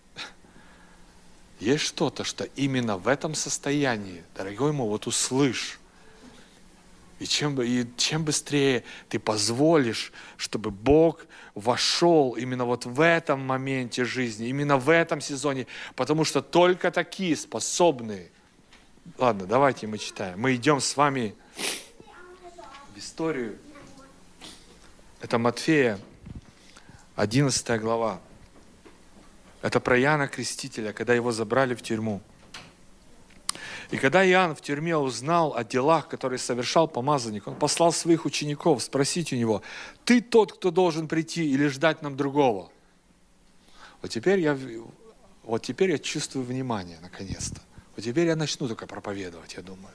что именно в этом состоянии, дорогой мой, услышь. И чем быстрее ты позволишь, чтобы Бог вошел именно в этом моменте жизни, именно в этом сезоне, потому что только такие способны. Ладно, давайте мы читаем. Мы идем с вами в историю. Это Матфея, 11 глава. Это про Иоанна Крестителя, когда его забрали в тюрьму. И когда Иоанн в тюрьме узнал о делах, которые совершал помазанник, он послал своих учеников спросить у него: «Ты тот, кто должен прийти, или ждать нам другого?» Вот теперь я чувствую внимание, наконец-то. Вот теперь я начну только проповедовать, я думаю.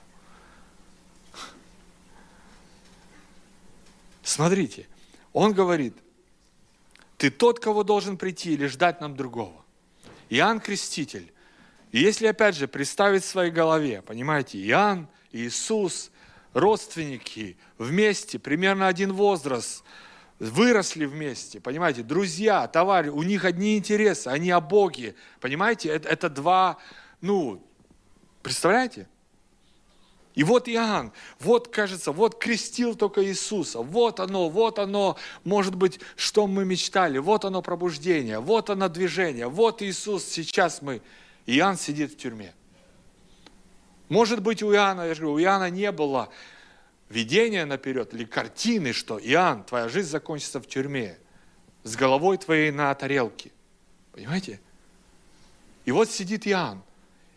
Смотрите, он говорит: «Ты тот, кого должен прийти, или ждать нам другого?» Иоанн Креститель. И если, опять же, представить в своей голове, понимаете, Иоанн, Иисус, родственники, вместе, примерно один возраст, выросли вместе, понимаете, друзья, товарищи, у них одни интересы, они о Боге, понимаете, это два, представляете? И вот Иоанн, кажется, крестил только Иисуса, вот оно, может быть, что мы мечтали, вот оно пробуждение, вот оно движение, вот Иисус, сейчас Иоанн сидит в тюрьме. Может быть, у Иоанна не было видения наперед или картины, что Иоанн, твоя жизнь закончится в тюрьме, с головой твоей на тарелке. Понимаете? И вот сидит Иоанн.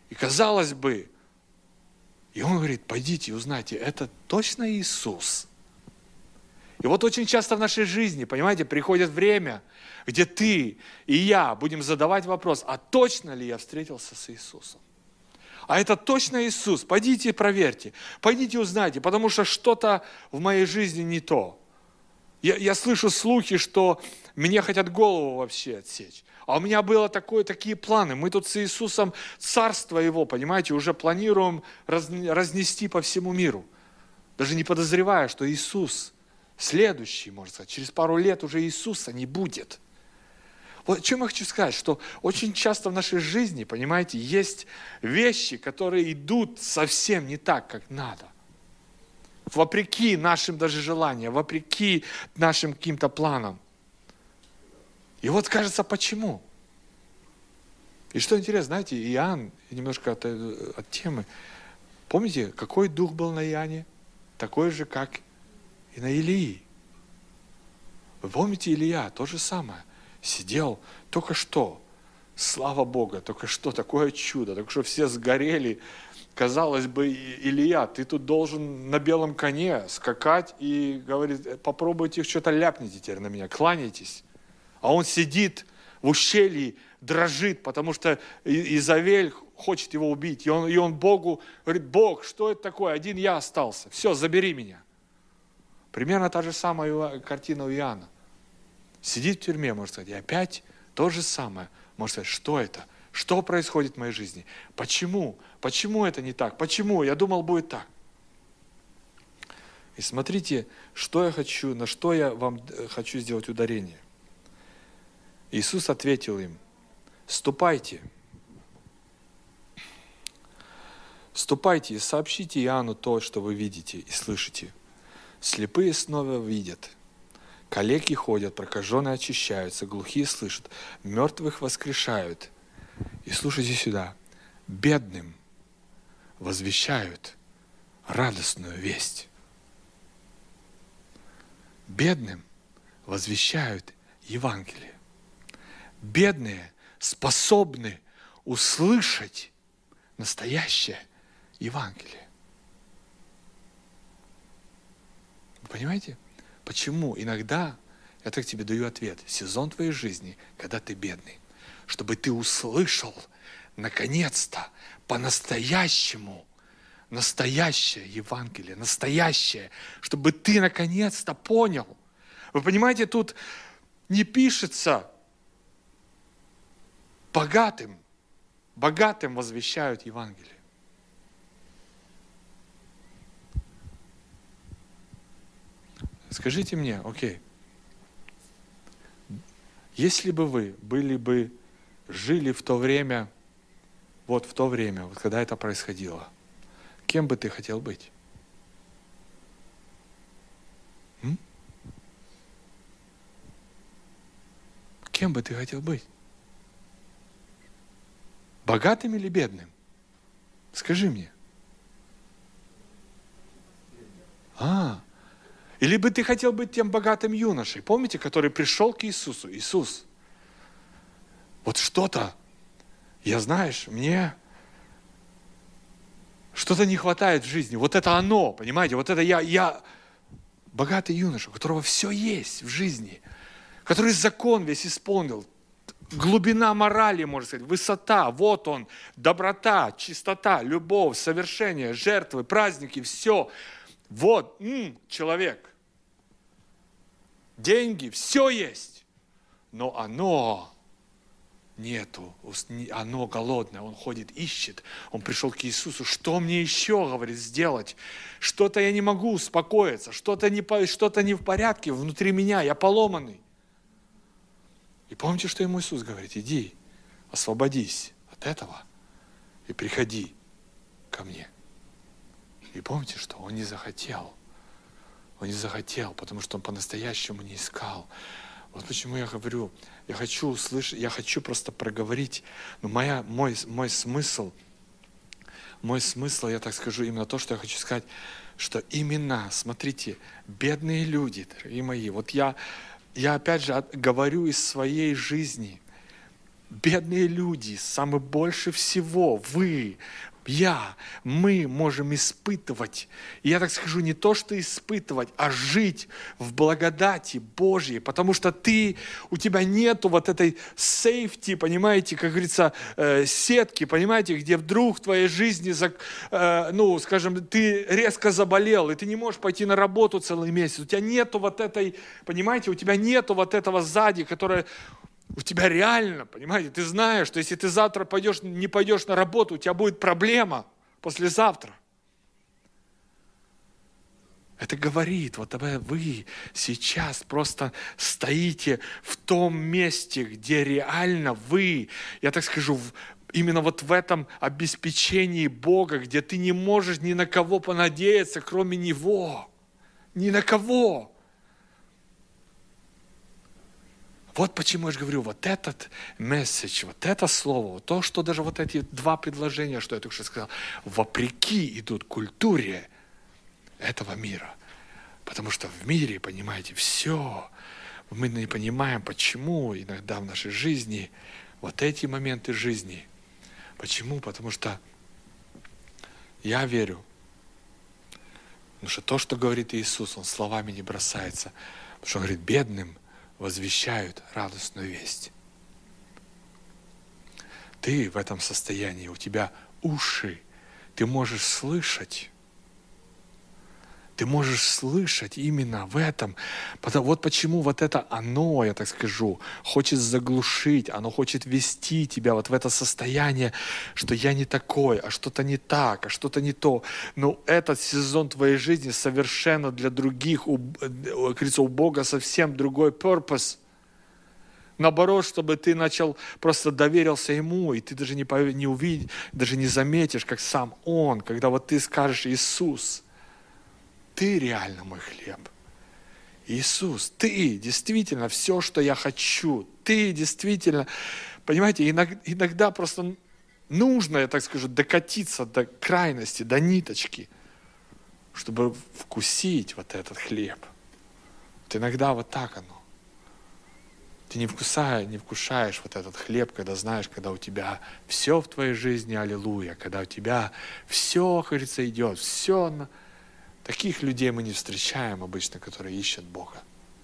И казалось бы, и он говорит, пойдите и узнайте, это точно Иисус. И вот очень часто в нашей жизни, понимаете, приходит время, где ты и я будем задавать вопрос, а точно ли я встретился с Иисусом? А это точно Иисус? Пойдите и проверьте, пойдите узнайте, потому что что-то в моей жизни не то. Я слышу слухи, что мне хотят голову вообще отсечь. А у меня было такие планы. Мы тут с Иисусом царство Его, понимаете, уже планируем разнести по всему миру. Даже не подозревая, что Иисус следующий, можно сказать, через пару лет уже Иисуса не будет. Вот о чем я хочу сказать, что очень часто в нашей жизни, понимаете, есть вещи, которые идут совсем не так, как надо. Вопреки нашим даже желаниям, вопреки нашим каким-то планам. И вот кажется, почему? И что интересно, знаете, Иоанн, немножко от темы, помните, какой дух был на Иоанне? Такой же, как и на Илии. Вы помните, Илия, то же самое. Сидел только что, слава Бога, только что, такое чудо, только что все сгорели. Казалось бы, Илия, ты тут должен на белом коне скакать и говорит, попробуйте что-то ляпните теперь на меня, кланяйтесь. А он сидит в ущелье, дрожит, потому что Изавель хочет его убить. И он Богу говорит, Бог, что это такое? Один я остался. Все, забери меня. Примерно та же самая картина у Иоанна. Сидит в тюрьме, можно сказать, и опять то же самое. Можно сказать, что это? Что происходит в моей жизни? Почему? Почему это не так? Почему? Я думал, будет так. И смотрите, что я хочу, на что я вам хочу сделать ударение. Иисус ответил им, ступайте и сообщите Иоанну то, что вы видите и слышите. Слепые снова видят, калеки ходят, прокаженные очищаются, глухие слышат, мертвых воскрешают. И слушайте сюда, бедным возвещают радостную весть. Бедным возвещают Евангелие. Бедные способны услышать настоящее Евангелие. Вы понимаете? Почему иногда, я так тебе даю ответ, сезон твоей жизни, когда ты бедный, чтобы ты услышал, наконец-то, по-настоящему, настоящее Евангелие, настоящее, чтобы ты наконец-то понял. Вы понимаете, тут не пишется богатым возвещают Евангелие. Скажите мне, окей, если бы вы жили в то время, вот когда это происходило, кем бы ты хотел быть? Кем бы ты хотел быть? Богатым или бедным? Скажи мне. Или бы ты хотел быть тем богатым юношей, помните, который пришел к Иисусу? Иисус, вот что-то, мне что-то не хватает в жизни. Вот это оно, понимаете? Вот это я богатый юноша, у которого все есть в жизни, который закон весь исполнил, глубина морали, можно сказать, высота, вот он, доброта, чистота, любовь, совершение, жертвы, праздники, все. Вот, человек. Деньги, все есть. Но оно нету, оно голодное, он ходит, ищет. Он пришел к Иисусу, что мне еще, говорит, сделать? Что-то я не могу успокоиться, что-то не в порядке внутри меня, я поломанный. И помните, что ему Иисус говорит? Иди, освободись от этого и приходи ко мне. И помните, что он не захотел. Он не захотел, потому что он по-настоящему не искал. Вот почему я говорю, я хочу услышать, я хочу просто проговорить, но мой смысл, я так скажу, именно то, что я хочу сказать, что именно, смотрите, бедные люди, дорогие мои, вот я опять же говорю из своей жизни. бедные люди, самое больше всего вы, мы можем испытывать. И я так скажу, не то, что испытывать, а жить в благодати Божьей, потому что у тебя нету вот этой сейфти, понимаете, как говорится, сетки, понимаете, где вдруг в твоей жизни, скажем, ты резко заболел, и ты не можешь пойти на работу целый месяц. У тебя нету вот этой, понимаете, у тебя нету вот этого сзади, которое у тебя реально, понимаете, ты знаешь, что если ты завтра не пойдешь на работу, у тебя будет проблема послезавтра. Это говорит, вот вы сейчас просто стоите в том месте, где реально я так скажу, именно вот в этом обеспечении Бога, где ты не можешь ни на кого понадеяться, кроме Него. Ни на кого. Вот почему я же говорю, вот этот месседж, вот это слово, вот то, что даже вот эти два предложения, что я только что сказал, вопреки идут культуре этого мира. Потому что в мире, понимаете, все. Мы не понимаем, почему иногда в нашей жизни вот эти моменты жизни. Почему? Потому что я верю, потому что то, что говорит Иисус, Он словами не бросается. Потому что Он говорит, бедным возвещают радостную весть. Ты в этом состоянии, у тебя уши, ты можешь слышать. Ты можешь слышать именно в этом. Вот почему вот это оно, я так скажу, хочет заглушить, оно хочет ввести тебя вот в это состояние, что я не такой, а что-то не так, а что-то не то. Но этот сезон твоей жизни совершенно для других, говорится, у Бога совсем другой purpose. Наоборот, чтобы ты просто доверился Ему, и ты даже не увидишь, даже не заметишь, как сам Он, когда вот ты скажешь, Иисус, Ты реально мой хлеб. Иисус, Ты действительно все, что я хочу. Ты действительно, понимаете, иногда просто нужно, я так скажу, докатиться до крайности, до ниточки, чтобы вкусить вот этот хлеб. Вот иногда вот так оно. Ты не вкушаешь вот этот хлеб, когда знаешь, когда у тебя все в твоей жизни, аллилуйя, когда у тебя все, как говорится, идет, все. Таких людей мы не встречаем обычно, которые ищут Бога.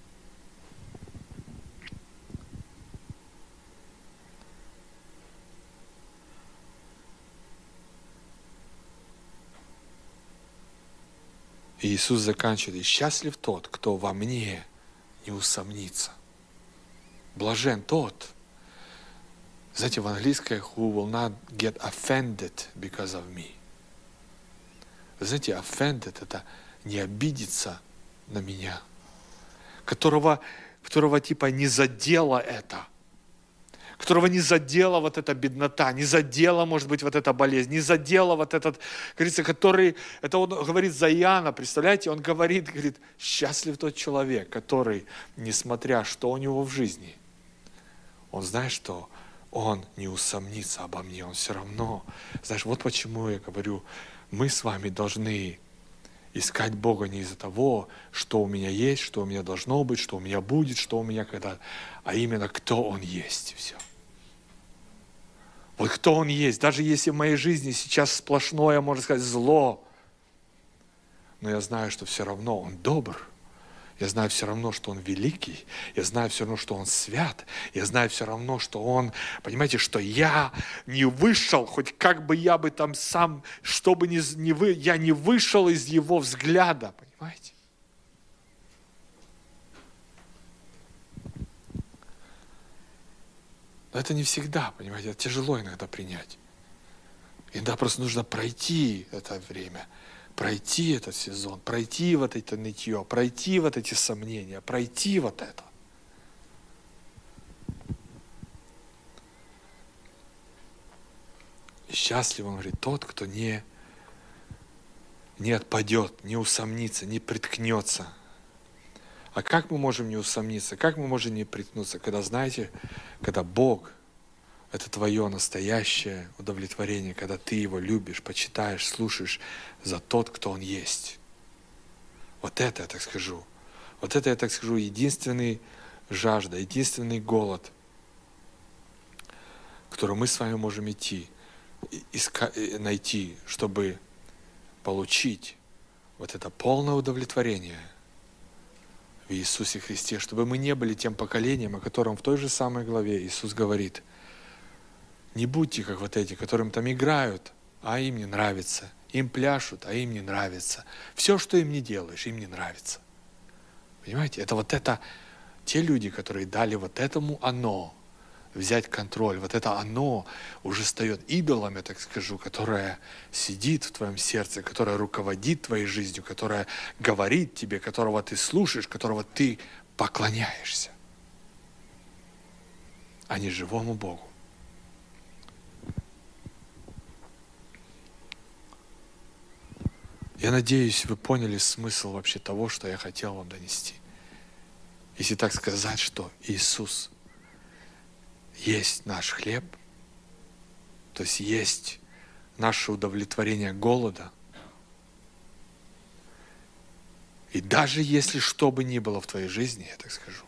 И Иисус заканчивает, и счастлив тот, кто во мне не усомнится. Блажен тот, знаете, в английском, who will not get offended because of me. Вы знаете, offended — это не обидеться на меня, которого типа не задело это, которого не задела вот эта беднота, не задела, может быть, вот эта болезнь, не задела вот этот, говорится, это он говорит за Иоанна, представляете, он говорит, счастлив тот человек, который, несмотря что у него в жизни, он знает, что он не усомнится обо мне, он все равно, знаешь, вот почему я говорю, мы с вами должны искать Бога не из-за того, что у меня есть, что у меня должно быть, что у меня будет, что у меня когда, а именно кто Он есть. Все. Вот кто Он есть. Даже если в моей жизни сейчас сплошное, можно сказать, зло, но я знаю, что все равно Он добр. Я знаю все равно, что Он великий. Я знаю все равно, что Он свят. Я знаю все равно, что Он, понимаете, что я не вышел, хоть как бы я бы там сам, чтобы я не вышел из Его взгляда, понимаете? Но это не всегда, понимаете, это тяжело иногда принять. Иногда просто нужно пройти это время, пройти этот сезон, пройти вот это нытье, пройти вот эти сомнения, пройти вот это. И счастлив, он говорит, тот, кто не отпадет, не усомнится, не приткнется. А как мы можем не усомниться, как мы можем не приткнуться, когда, знаете, когда Бог — это твое настоящее удовлетворение, когда ты Его любишь, почитаешь, слушаешь за тот, кто Он есть. Вот это я так скажу. Вот это я так скажу, единственный жажда, единственный голод которую мы с вами можем идти, найти, чтобы получить вот это полное удовлетворение в Иисусе Христе, чтобы мы не были тем поколением, о котором в той же самой главе Иисус говорит: не будьте как вот эти, которым там играют, а им не нравится, им пляшут, а им не нравится. Все, что им не делаешь, им не нравится. Понимаете, это те люди, которые дали вот этому оно взять контроль. Вот это оно уже стает идолом, я так скажу, которое сидит в твоем сердце, которое руководит твоей жизнью, которое говорит тебе, которого ты слушаешь, которого ты поклоняешься, а не живому Богу. Я надеюсь, вы поняли смысл вообще того, что я хотел вам донести. Если так сказать, что Иисус есть наш хлеб, то есть есть наше удовлетворение голода. И даже если что бы ни было в твоей жизни, я так скажу,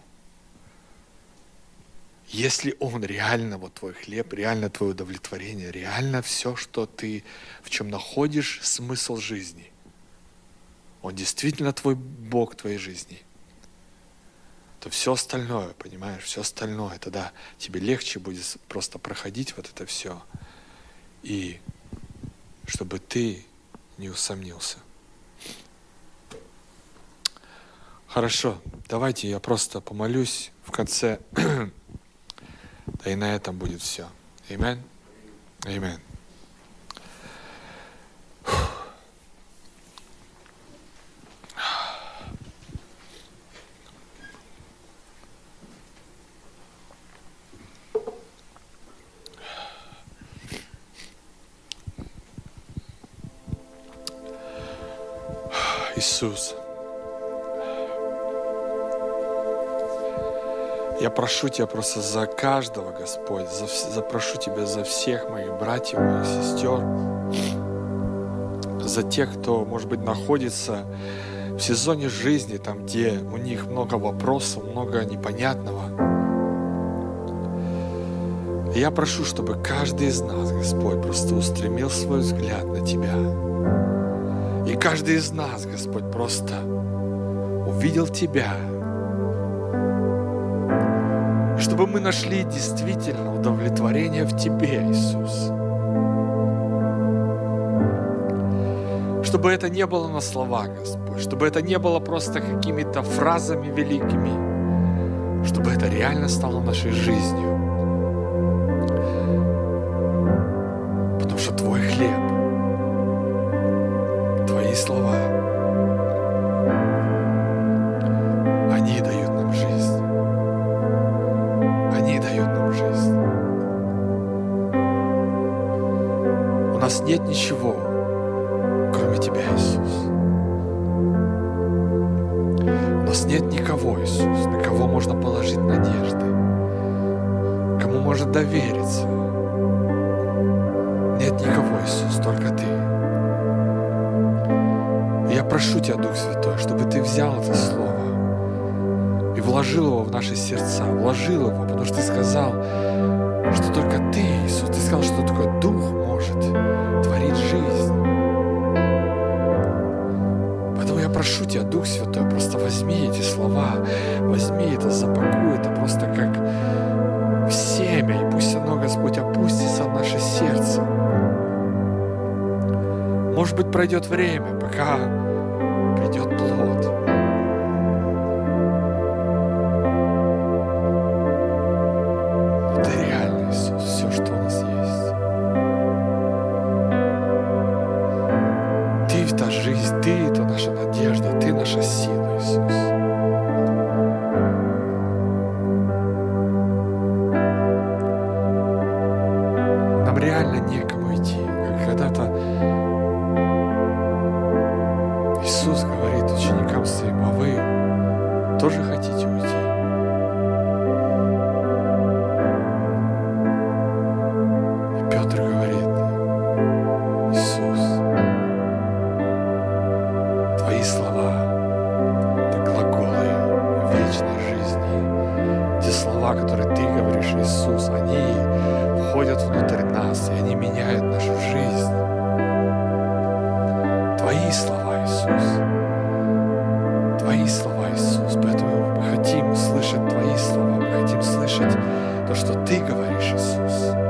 если Он реально вот твой хлеб, реально твое удовлетворение, реально все, что ты, в чем находишь смысл жизни, Он действительно твой Бог твоей жизни, то все остальное, понимаешь, все остальное, тогда тебе легче будет просто проходить вот это все. И чтобы ты не усомнился. Хорошо, давайте я просто помолюсь в конце, да и на этом будет все. Аминь. Аминь. Иисус, я прошу Тебя просто за каждого, Господь, прошу Тебя за всех моих братьев, моих сестер, за тех, кто, может быть, находится в сезоне жизни, там, где у них много вопросов, много непонятного. И я прошу, чтобы каждый из нас, Господь, просто устремил свой взгляд на Тебя. И каждый из нас, Господь, просто увидел Тебя. И чтобы мы нашли действительно удовлетворение в Тебе, Иисус. Чтобы это не было на словах, Господь. Чтобы это не было просто какими-то фразами великими. Чтобы это реально стало нашей жизнью. Потому что Твой хлеб, Твои слова, они дают нам жизнь. Они дают нам жизнь. У нас нет ничего, кроме Тебя, Иисус. У нас нет никого, Иисус, на кого можно положить надежды, кому можно довериться. Нет никого, Иисус, только Ты. Я прошу Тебя, Дух Святой, чтобы Ты взял это Слово и вложил его в наши сердца, вложил его, потому что Ты сказал, что только Ты, Иисус, Ты сказал, что только Дух может творить жизнь. Поэтому я прошу Тебя, Дух Святой, просто возьми эти слова, возьми это, запакуй это просто как в семя, и пусть оно, Господь, опустится в наше сердце. Может быть, пройдет время, пока придет плод. Но Ты реальный, Иисус, все, что у нас есть. Ты та жизнь, Ты это наша надежда, Ты наша сила, Иисус. Нам реально некому идти, как когда-то Иисус говорит ученикам своим: а вы тоже хотите уйти? И Петр говорит: Иисус, Твои слова — это глаголы вечной жизни. Те слова, которые Ты говоришь, Иисус, они входят внутрь нас, и они меняют нашу жизнь. Твои слова, Иисус. Твои слова, Иисус. Поэтому мы хотим слышать Твои слова. Мы хотим слышать то, что Ты говоришь, Иисус.